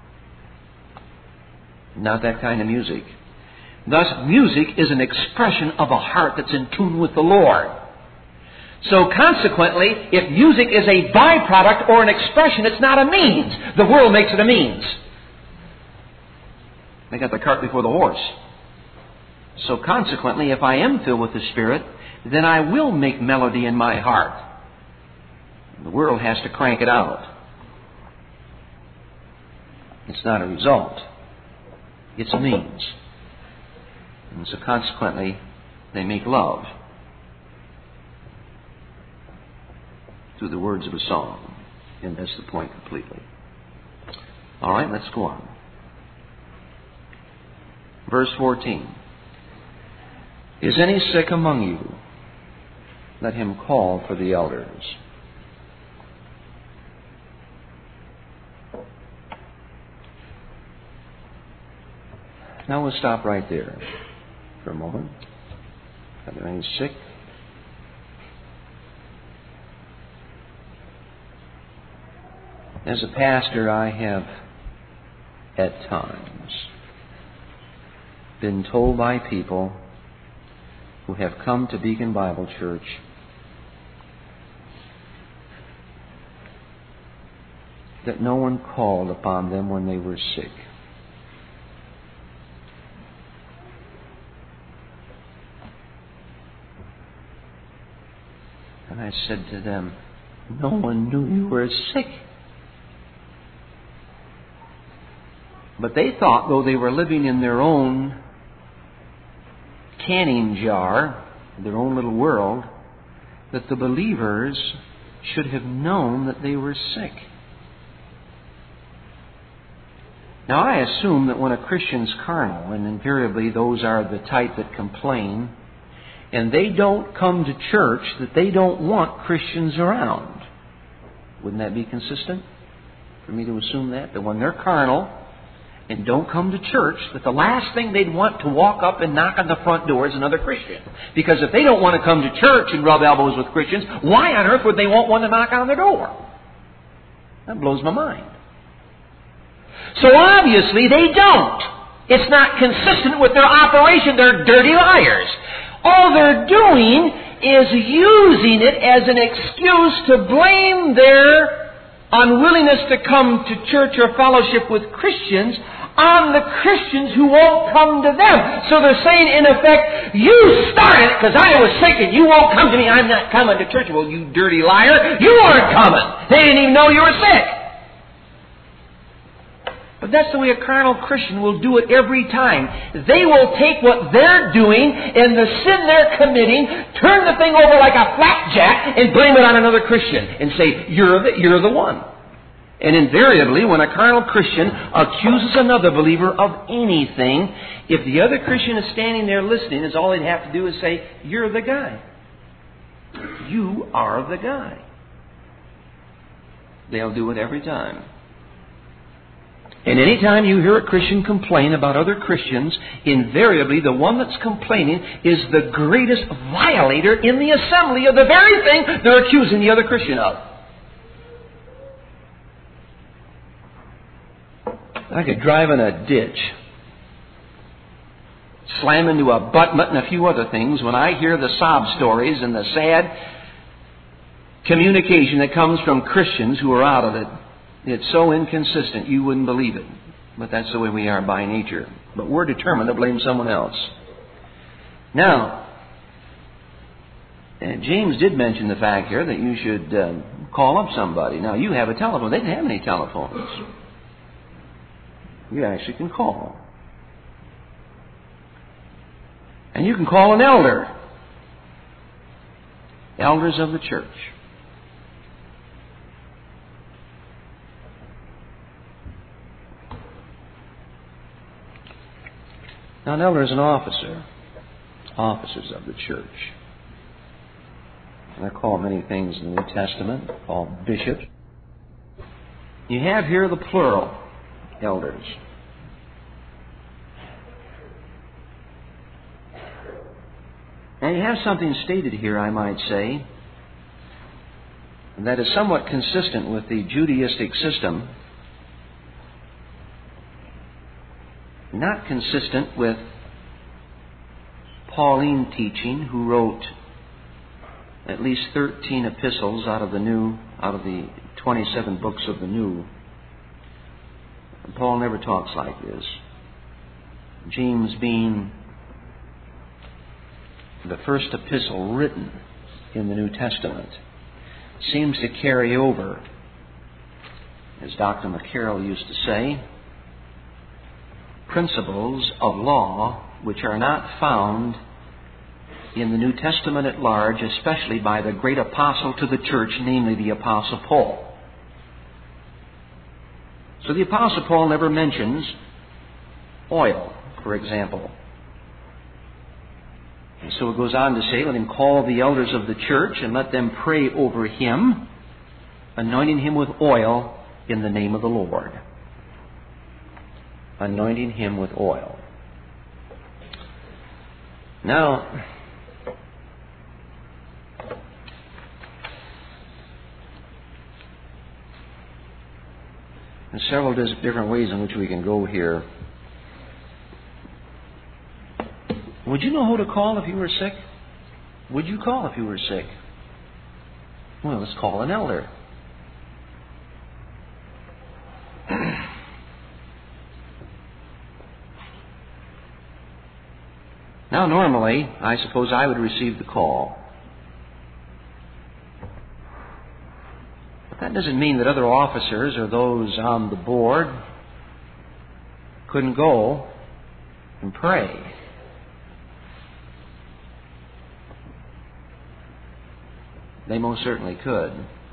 Not that kind of music. Thus, music is an expression of a heart that's in tune with the Lord. So consequently, if music is a byproduct or an expression, it's not a means. The world makes it a means. They got the cart before the horse. So consequently, if I am filled with the Spirit, then I will make melody in my heart. The world has to crank it out. It's not a result. It's a means. And so consequently, they make love through the words of a song. And that's the point completely. All right, let's go on. Verse 14. Is any sick among you? Let him call for the elders. Now we'll stop right there for a moment. Are there any sick? As a pastor, I have at times been told by people who have come to Beacon Bible Church that no one called upon them when they were sick. And I said to them, no one knew you were sick. But they thought, though they were living in their own canning jar, their own little world, that the believers should have known that they were sick. Now, I assume that when a Christian's carnal, and invariably those are the type that complain, and they don't come to church, that they don't want Christians around. Wouldn't that be consistent for me to assume that? That when they're carnal and don't come to church, that the last thing they'd want to walk up and knock on the front door is another Christian. Because if they don't want to come to church and rub elbows with Christians, why on earth would they want one to knock on their door? That blows my mind. So obviously they don't. It's not consistent with their operation. They're dirty liars. All they're doing is using it as an excuse to blame their unwillingness to come to church or fellowship with Christians on the Christians who won't come to them. So they're saying, in effect, you started it because I was sick and you won't come to me. I'm not coming to church. Well, you dirty liar, you weren't coming. They didn't even know you were sick. But that's the way a carnal Christian will do it every time. They will take what they're doing and the sin they're committing, turn the thing over like a flapjack, and blame it on another Christian and say, you're the one. And invariably, when a carnal Christian accuses another believer of anything, if the other Christian is standing there listening, is all they'd have to do is say, "You're the guy. You are the guy." They'll do it every time. And any time you hear a Christian complain about other Christians, invariably the one that's complaining is the greatest violator in the assembly of the very thing they're accusing the other Christian of. I could drive in a ditch, slam into a abutment and a few other things when I hear the sob stories and the sad communication that comes from Christians who are out of it. It's so inconsistent, you wouldn't believe it. But that's the way we are by nature. But we're determined to blame someone else. Now, James did mention the fact here that you should call up somebody. Now, you have a telephone. They didn't have any telephones. You actually can call. And you can call an elder. Elders of the church. Now, an elder is an officer. Officers of the church. And they're called many things in the New Testament. They're called bishops. You have here the plural. Elders. And you have something stated here, I might say, that is somewhat consistent with the Judaistic system, not consistent with Pauline teaching, who wrote at least 13 epistles out of the 27 books of the New. Paul never talks like this. James being the first epistle written in the New Testament seems to carry over, as Dr. McCarroll used to say, principles of law which are not found in the New Testament at large, especially by the great apostle to the church, namely the Apostle Paul. So the Apostle Paul never mentions oil, for example. And so it goes on to say, let him call the elders of the church and let them pray over him, anointing him with oil in the name of the Lord. Anointing him with oil. Now, there's several different ways in which we can go here. Would you know who to call if you were sick? Would you call if you were sick? Well, let's call an elder. Now, normally, I suppose I would receive the call. But that doesn't mean that other officers or those on the board couldn't go and pray. They most certainly could.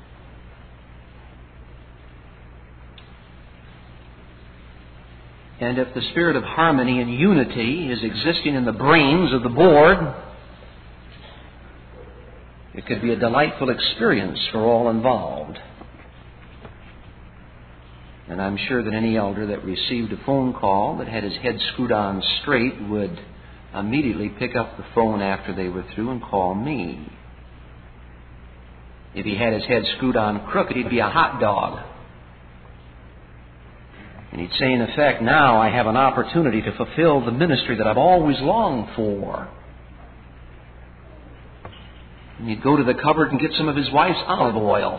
And if the spirit of harmony and unity is existing in the brains of the board, it could be a delightful experience for all involved. And I'm sure that any elder that received a phone call that had his head screwed on straight would immediately pick up the phone after they were through and call me. If he had his head screwed on crooked, he'd be a hot dog. And he'd say, in effect, now I have an opportunity to fulfill the ministry that I've always longed for. And he'd go to the cupboard and get some of his wife's olive oil.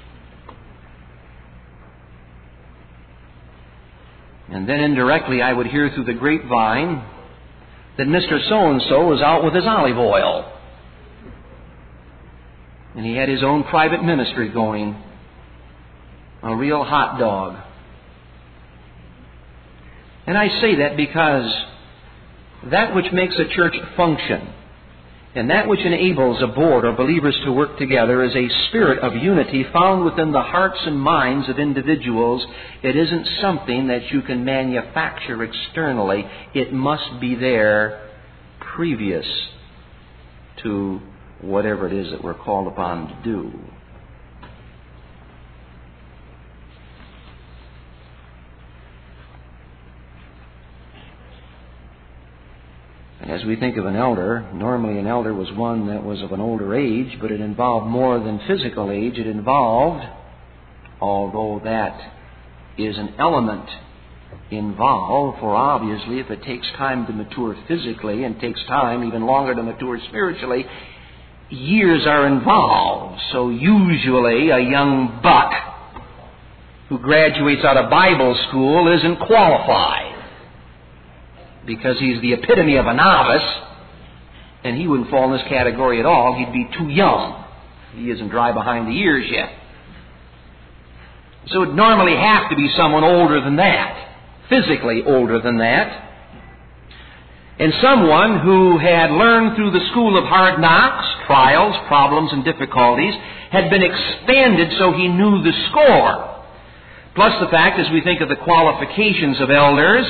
And then indirectly I would hear through the grapevine that Mr. So-and-so was out with his olive oil. And he had his own private ministry going. A real hot dog. And I say that because that which makes a church function And that which enables a board or believers to work together is a spirit of unity found within the hearts and minds of individuals. It isn't something that you can manufacture externally. It must be there previous to whatever it is that we're called upon to do. And as we think of an elder, normally an elder was one that was of an older age, but it involved more than physical age. It involved, although that is an element involved, for obviously if it takes time to mature physically and takes time even longer to mature spiritually, years are involved. So usually a young buck who graduates out of Bible school isn't qualified, because he's the epitome of a novice, and he wouldn't fall in this category at all. He'd be too young. He isn't dry behind the ears yet. So it would normally have to be someone older than that, physically older than that, and someone who had learned through the school of hard knocks, trials, problems, and difficulties, had been expanded so he knew the score. Plus the fact, as we think of the qualifications of elders,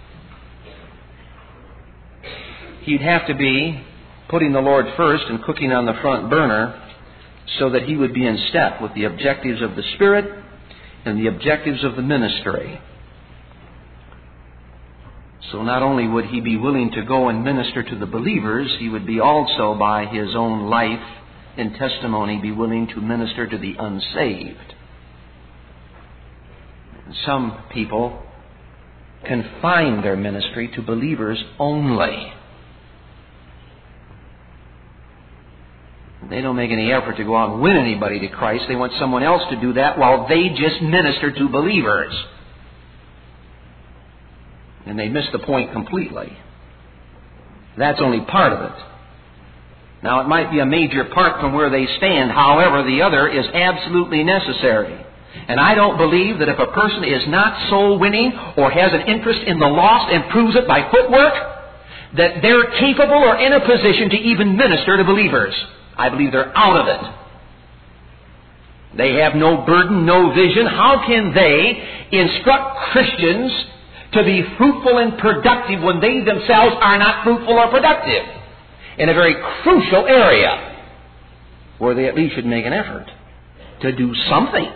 he'd have to be putting the Lord first and cooking on the front burner so that he would be in step with the objectives of the Spirit and the objectives of the ministry. So not only would he be willing to go and minister to the believers, he would be also, by his own life and testimony, be willing to minister to the unsaved. Some people confine their ministry to believers only. They don't make any effort to go out and win anybody to Christ. They want someone else to do that while they just minister to believers. And they miss the point completely. That's only part of it. Now, it might be a major part from where they stand. However, the other is absolutely necessary. And I don't believe that if a person is not soul winning or has an interest in the lost and proves it by footwork, that they're capable or in a position to even minister to believers. I believe they're out of it. They have no burden, no vision. How can they instruct Christians to be fruitful and productive when they themselves are not fruitful or productive in a very crucial area where they at least should make an effort to do something,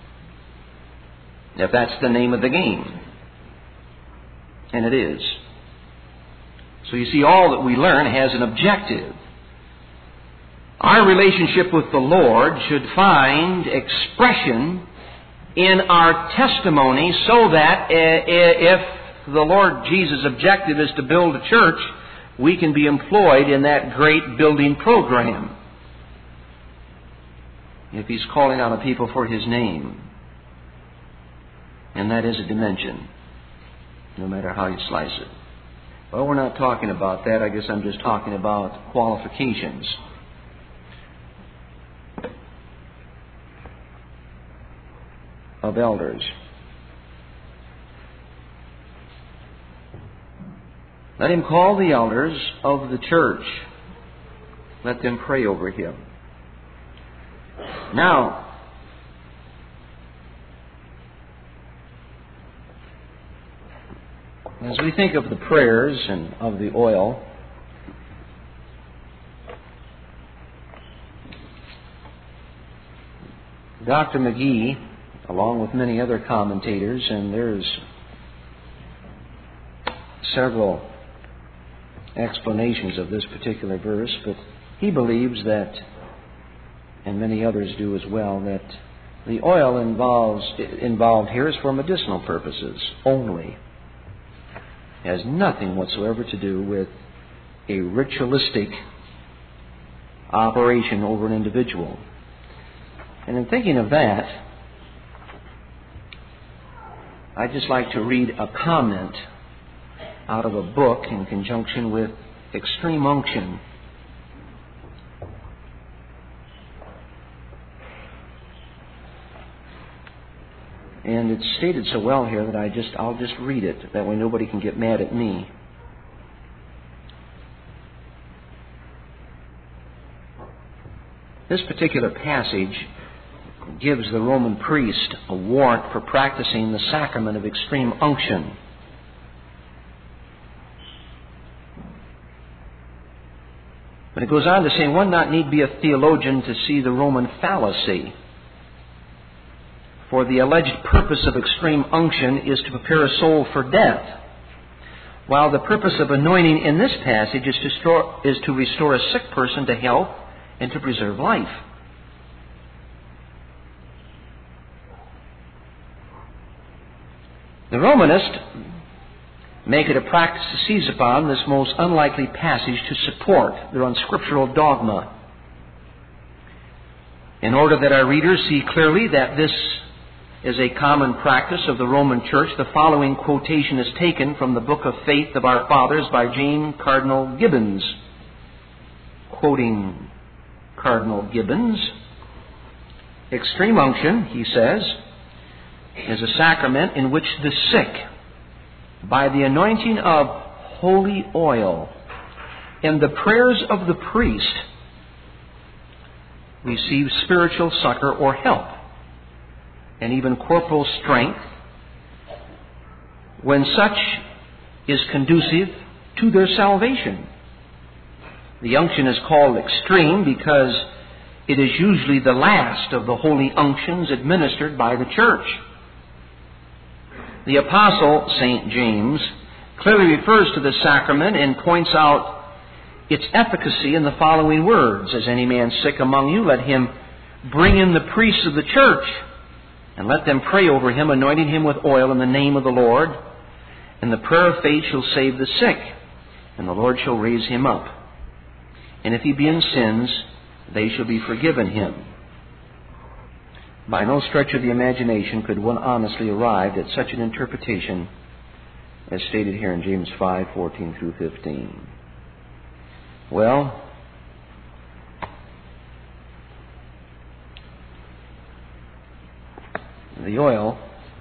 if that's the name of the game? And it is. So you see, all that we learn has an objective. Our relationship with the Lord should find expression in our testimony so that if the Lord Jesus' objective is to build a church, we can be employed in that great building program. If He's calling out a people for His name. And that is a dimension, no matter how you slice it. Well, we're not talking about that. I guess I'm just talking about qualifications. Of elders. Let him call the elders of the church. Let them pray over him. Now, as we think of the prayers and of the oil, Dr. McGee, along with many other commentators, and there's several explanations of this particular verse, but he believes that, and many others do as well, that the oil involved here is for medicinal purposes only. It has nothing whatsoever to do with a ritualistic operation over an individual. And in thinking of that, I'd just like to read a comment out of a book in conjunction with Extreme Unction. And it's stated so well here that I'll just read it. That way nobody can get mad at me. This particular passage gives the Roman priest a warrant for practicing the sacrament of extreme unction. But it goes on to say, one not need be a theologian to see the Roman fallacy. For the alleged purpose of extreme unction is to prepare a soul for death, while the purpose of anointing in this passage is to restore a sick person to health and to preserve life. The Romanists make it a practice to seize upon this most unlikely passage to support their unscriptural dogma, in order that our readers see clearly that this is a common practice of the Roman Church. The following quotation is taken from the Book of Faith of Our Fathers by James Cardinal Gibbons. Quoting Cardinal Gibbons, extreme unction, he says, is a sacrament in which the sick, by the anointing of holy oil and the prayers of the priest, receive spiritual succor or help, and even corporal strength, when such is conducive to their salvation. The unction is called extreme because it is usually the last of the holy unctions administered by the church. The Apostle, St. James, clearly refers to the sacrament and points out its efficacy in the following words: "Is any man sick among you, let him bring in the priests of the church, and let them pray over him, anointing him with oil in the name of the Lord. And the prayer of faith shall save the sick, and the Lord shall raise him up. And if he be in sins, they shall be forgiven him." By no stretch of the imagination could one honestly arrive at such an interpretation as stated here in James 5:14 through 15. Well, the oil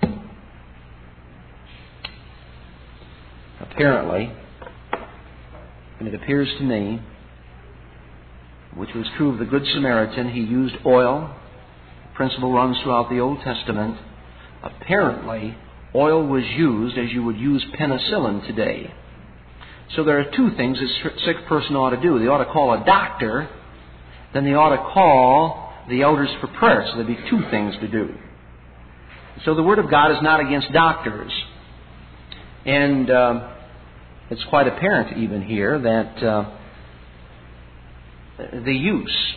apparently, and it appears to me, which was true of the Good Samaritan, he used oil. The principle runs throughout the Old Testament. Apparently, oil was used as you would use penicillin today. So there are two things a sick person ought to do. They ought to call a doctor, then they ought to call the elders for prayer. So there'd be two things to do. So the Word of God is not against doctors. And it's quite apparent even here that the use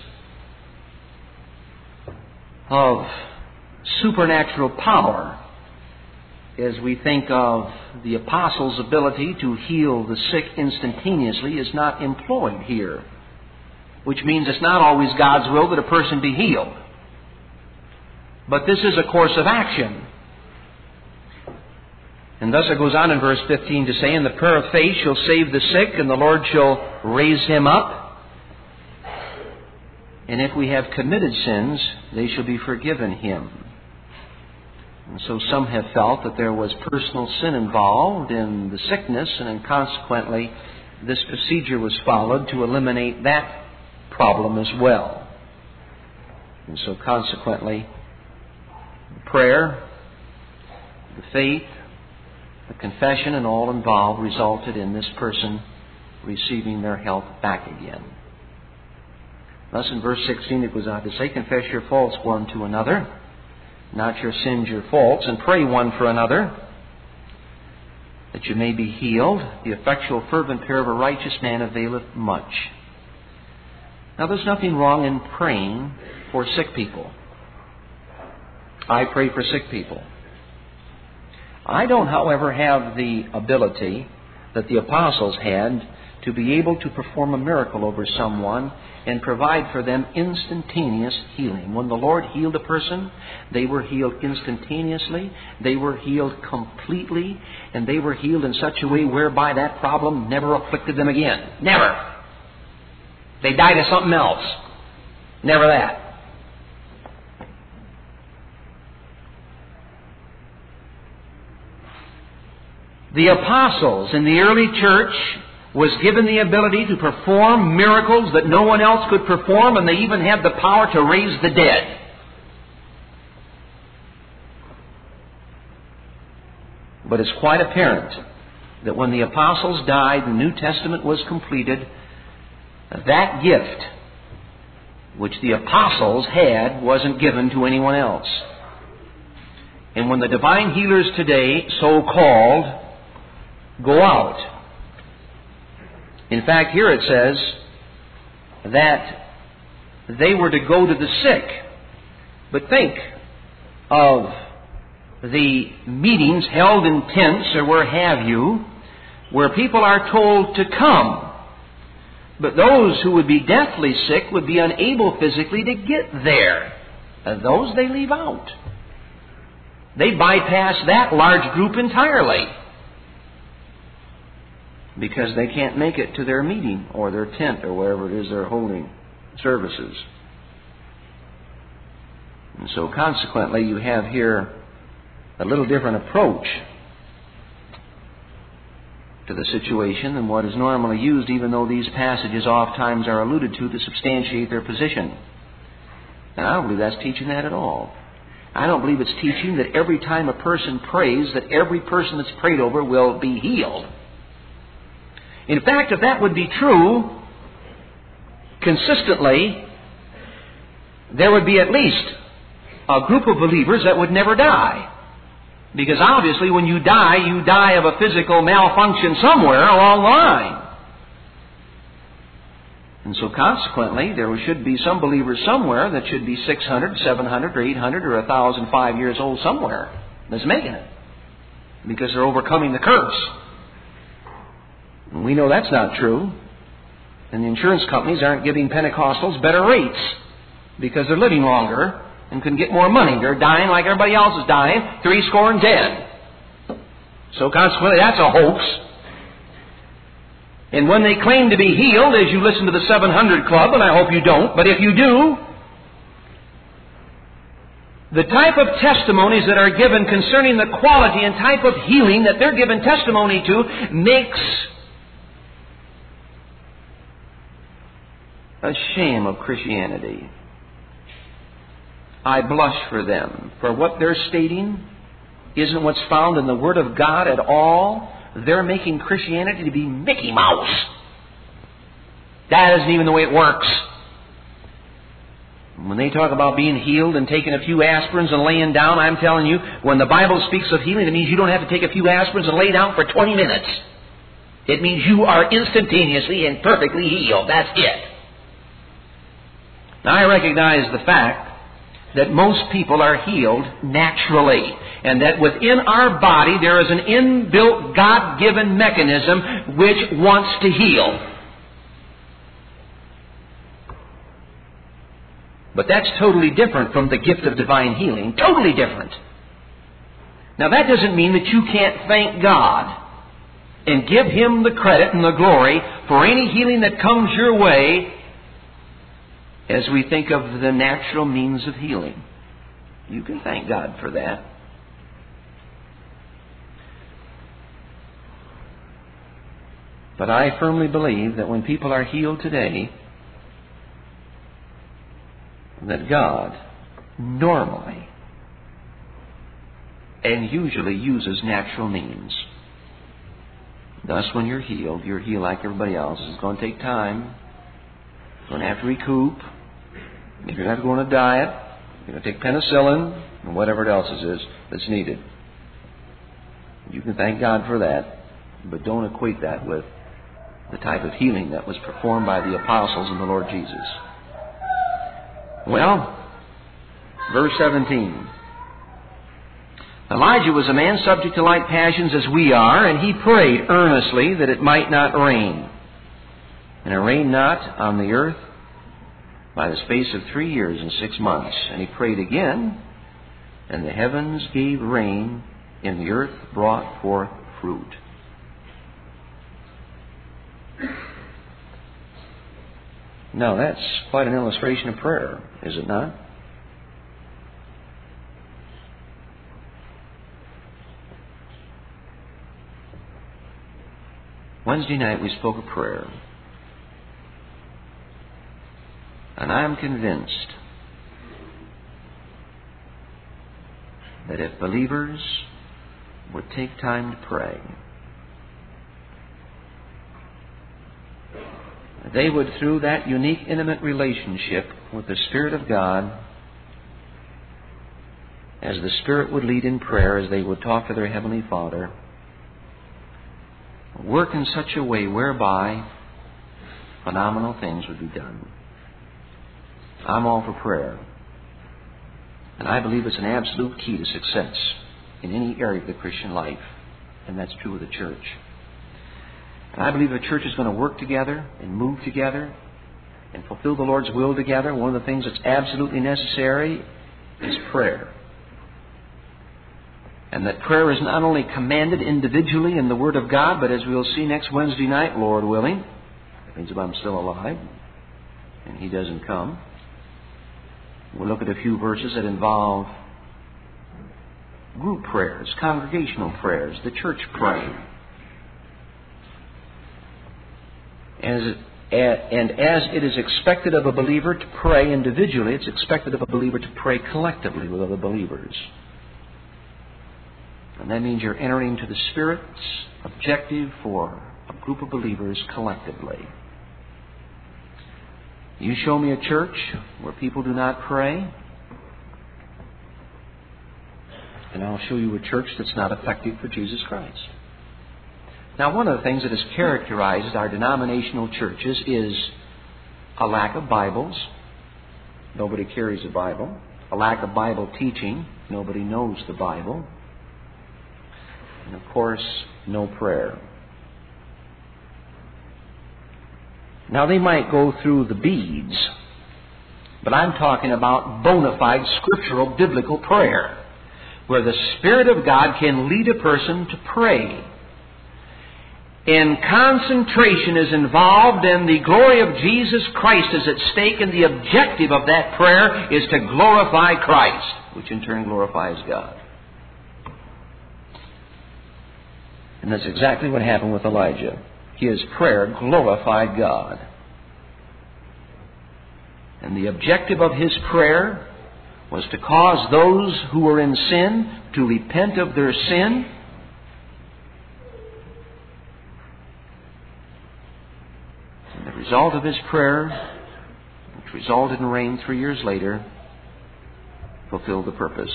of supernatural power, as we think of the apostles' ability to heal the sick instantaneously, is not employed here. Which means it's not always God's will that a person be healed. But this is a course of action. And thus it goes on in verse 15 to say, "And the prayer of faith shall save the sick, and the Lord shall raise him up. And if we have committed sins, they shall be forgiven him." And so some have felt that there was personal sin involved in the sickness, and consequently this procedure was followed to eliminate that problem as well. And so consequently, the prayer, the faith, the confession, and all involved resulted in this person receiving their health back again. Thus in verse 16 it goes on to say, "Confess your faults one to another, not your sins your faults, and pray one for another, that you may be healed. The effectual fervent prayer of a righteous man availeth much." Now there's nothing wrong in praying for sick people. I pray for sick people. I don't, however, have the ability that the apostles had to be able to perform a miracle over someone and provide for them instantaneous healing. When the Lord healed a person, they were healed instantaneously, they were healed completely, and they were healed in such a way whereby that problem never afflicted them again. Never! They died of something else. Never that. The apostles in the early church was given the ability to perform miracles that no one else could perform, and they even had the power to raise the dead. But it's quite apparent that when the apostles died, the New Testament was completed, that gift which the apostles had wasn't given to anyone else. And when the divine healers today, so-called, go out, in fact, here it says that they were to go to the sick. But think of the meetings held in tents or where have you, where people are told to come. But those who would be deathly sick would be unable physically to get there. And those they leave out. They bypass that large group entirely, because they can't make it to their meeting or their tent or wherever it is they're holding services. And so consequently, you have here a little different approach to the situation than what is normally used, even though these passages oft times are alluded to substantiate their position. And I don't believe that's teaching that at all. I don't believe it's teaching that every time a person prays, that every person that's prayed over will be healed. In fact, if that would be true, consistently, there would be at least a group of believers that would never die. Because obviously when you die of a physical malfunction somewhere along the line. And so consequently, there should be some believers somewhere that should be 600, 700, or 800, or 1,005 years old somewhere that's making it. Because they're overcoming the curse. And we know that's not true. And the insurance companies aren't giving Pentecostals better rates because they're living longer and can get more money. They're dying like everybody else is dying, 70 and dead. So consequently, that's a hoax. And when they claim to be healed, as you listen to the 700 Club, and I hope you don't, but if you do, the type of testimonies that are given concerning the quality and type of healing that they're given testimony to makes a shame of Christianity. I blush for them, for what they're stating isn't what's found in the Word of God at all. They're making Christianity to be Mickey Mouse. That isn't even the way it works. When they talk about being healed and taking a few aspirins and laying down, I'm telling you, when the Bible speaks of healing, it means you don't have to take a few aspirins and lay down for 20 minutes. It means you are instantaneously and perfectly healed. That's it. Now, I recognize the fact that most people are healed naturally, and that within our body there is an inbuilt God-given mechanism which wants to heal. But that's totally different from the gift of divine healing. Totally different. Now that doesn't mean that you can't thank God and give Him the credit and the glory for any healing that comes your way as we think of the natural means of healing. You can thank God for that. But I firmly believe that when people are healed today, that God normally and usually uses natural means. Thus, when you're healed like everybody else. It's going to take time. You're going to have to recoup. You're going to have to go on a diet. You're going to take penicillin and whatever else it is that's needed. You can thank God for that, but don't equate that with the type of healing that was performed by the apostles and the Lord Jesus. Well, verse 17. Elijah was a man subject to like passions as we are, and he prayed earnestly that it might not rain. And it rained not on the earth by the space of 3 years and 6 months. And he prayed again, and the heavens gave rain, and the earth brought forth fruit. Now that's quite an illustration of prayer, is it not? Wednesday night we spoke of prayer. And I am convinced that if believers would take time to pray, they would, through that unique, intimate relationship with the Spirit of God, as the Spirit would lead in prayer, as they would talk to their Heavenly Father, work in such a way whereby phenomenal things would be done. I'm all for prayer. And I believe it's an absolute key to success in any area of the Christian life. And that's true of the church. And I believe the church is going to work together and move together and fulfill the Lord's will together. One of the things that's absolutely necessary is prayer. And that prayer is not only commanded individually in the Word of God, but as we'll see next Wednesday night, Lord willing, that means if I'm still alive and He doesn't come, we'll look at a few verses that involve group prayers, congregational prayers, the church praying. And as it is expected of a believer to pray individually, it's expected of a believer to pray collectively with other believers. And that means you're entering into the Spirit's objective for a group of believers collectively. You show me a church where people do not pray, and I'll show you a church that's not effective for Jesus Christ. Now, one of the things that has characterized our denominational churches is a lack of Bibles. Nobody carries a Bible. A lack of Bible teaching. Nobody knows the Bible. And, of course, no prayer. Now, they might go through the beads, but I'm talking about bona fide scriptural biblical prayer, where the Spirit of God can lead a person to pray. And concentration is involved, and the glory of Jesus Christ is at stake, and the objective of that prayer is to glorify Christ, which in turn glorifies God. And that's exactly what happened with Elijah. His prayer glorified God. And the objective of his prayer was to cause those who were in sin to repent of their sin. And the result of his prayer, which resulted in rain 3 years later, fulfilled the purpose.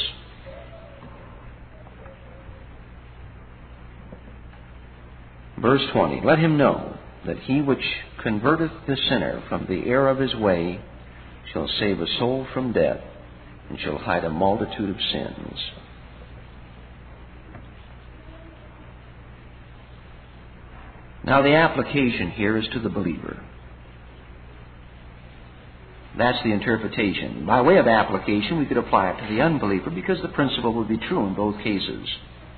Verse 20, let him know that he which converteth the sinner from the error of his way shall save a soul from death, and shall hide a multitude of sins. Now the application here is to the believer. That's the interpretation. By way of application, we could apply it to the unbeliever, because the principle would be true in both cases.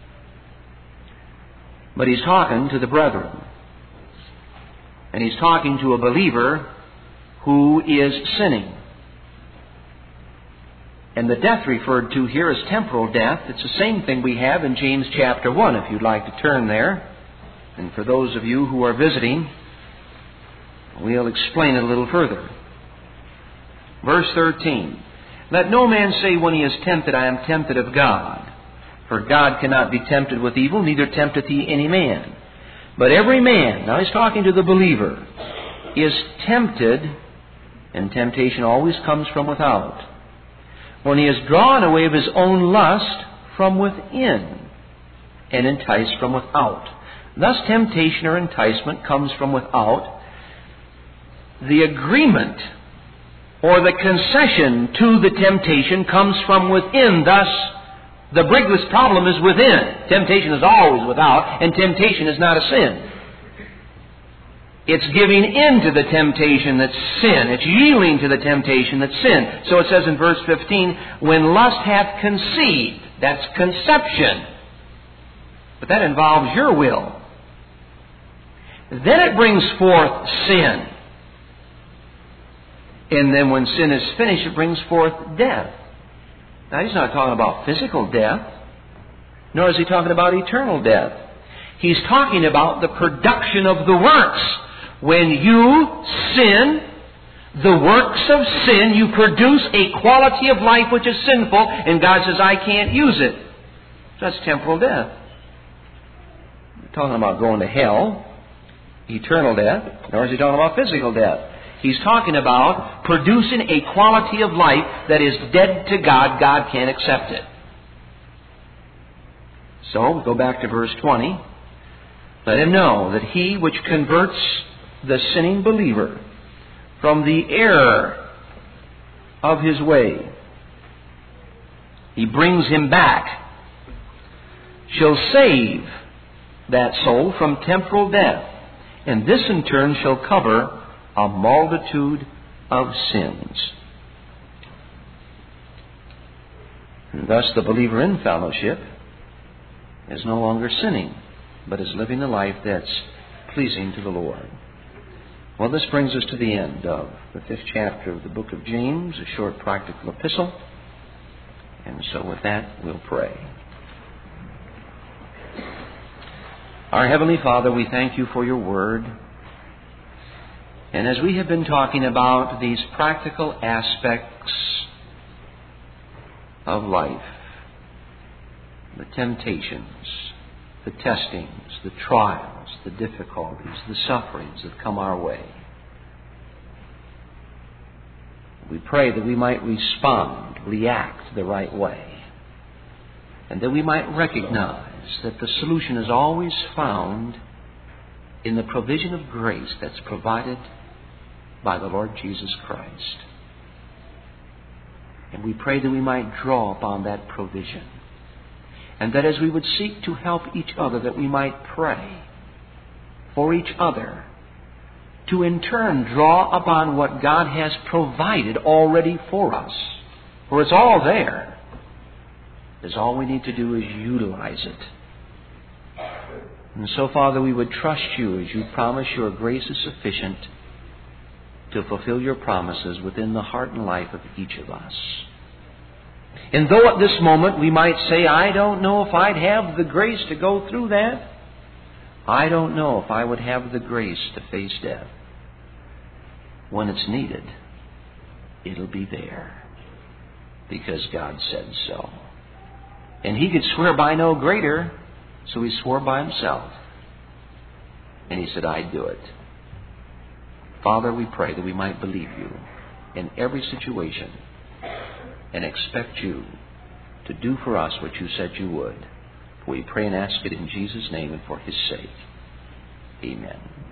But he's talking to the brethren. And he's talking to a believer who is sinning. And the death referred to here is temporal death. It's the same thing we have in James chapter 1, if you'd like to turn there. And for those of you who are visiting, we'll explain it a little further. Verse 13. Let no man say when he is tempted, I am tempted of God. For God cannot be tempted with evil, neither tempteth he any man. But every man, now he's talking to the believer, is tempted, and temptation always comes from without, when he is drawn away of his own lust from within, and enticed from without. Thus temptation or enticement comes from without. The agreement or the concession to the temptation comes from within. Thus, the biggest problem is within. Temptation is always without, and temptation is not a sin. It's giving in to the temptation that's sin. It's yielding to the temptation that's sin. So it says in verse 15, when lust hath conceived, that's conception. But that involves your will. Then it brings forth sin. And then when sin is finished, it brings forth death. Now, he's not talking about physical death, nor is he talking about eternal death. He's talking about the production of the works. When you sin, the works of sin, you produce a quality of life which is sinful, and God says, I can't use it. That's temporal death. We're talking about going to hell, eternal death, nor is he talking about physical death. He's talking about producing a quality of life that is dead to God. God can't accept it. So, go back to verse 20. Let him know that he which converts the sinning believer from the error of his way, he brings him back, shall save that soul from temporal death, and this in turn shall cover a multitude of sins. And thus the believer in fellowship is no longer sinning, but is living a life that's pleasing to the Lord. Well, this brings us to the end of the 5th chapter of the book of James, a short practical epistle. And so with that, we'll pray. Our Heavenly Father, we thank you for your word. And as we have been talking about these practical aspects of life, the temptations, the testings, the trials, the difficulties, the sufferings that come our way, we pray that we might respond, react the right way, and that we might recognize that the solution is always found in the provision of grace that's provided by the Lord Jesus Christ. And we pray that we might draw upon that provision. And that as we would seek to help each other, that we might pray for each other, to in turn draw upon what God has provided already for us. For it's all there. Because all we need to do is utilize it. And so, Father, we would trust you as you promise your grace is sufficient to fulfill your promises within the heart and life of each of us. And though at this moment we might say, I don't know if I'd have the grace to go through that. I don't know if I would have the grace to face death. When it's needed, it'll be there. Because God said so. And he could swear by no greater, so he swore by himself. And he said, I'd do it. Father, we pray that we might believe you in every situation and expect you to do for us what you said you would. For we pray and ask it in Jesus' name and for his sake. Amen.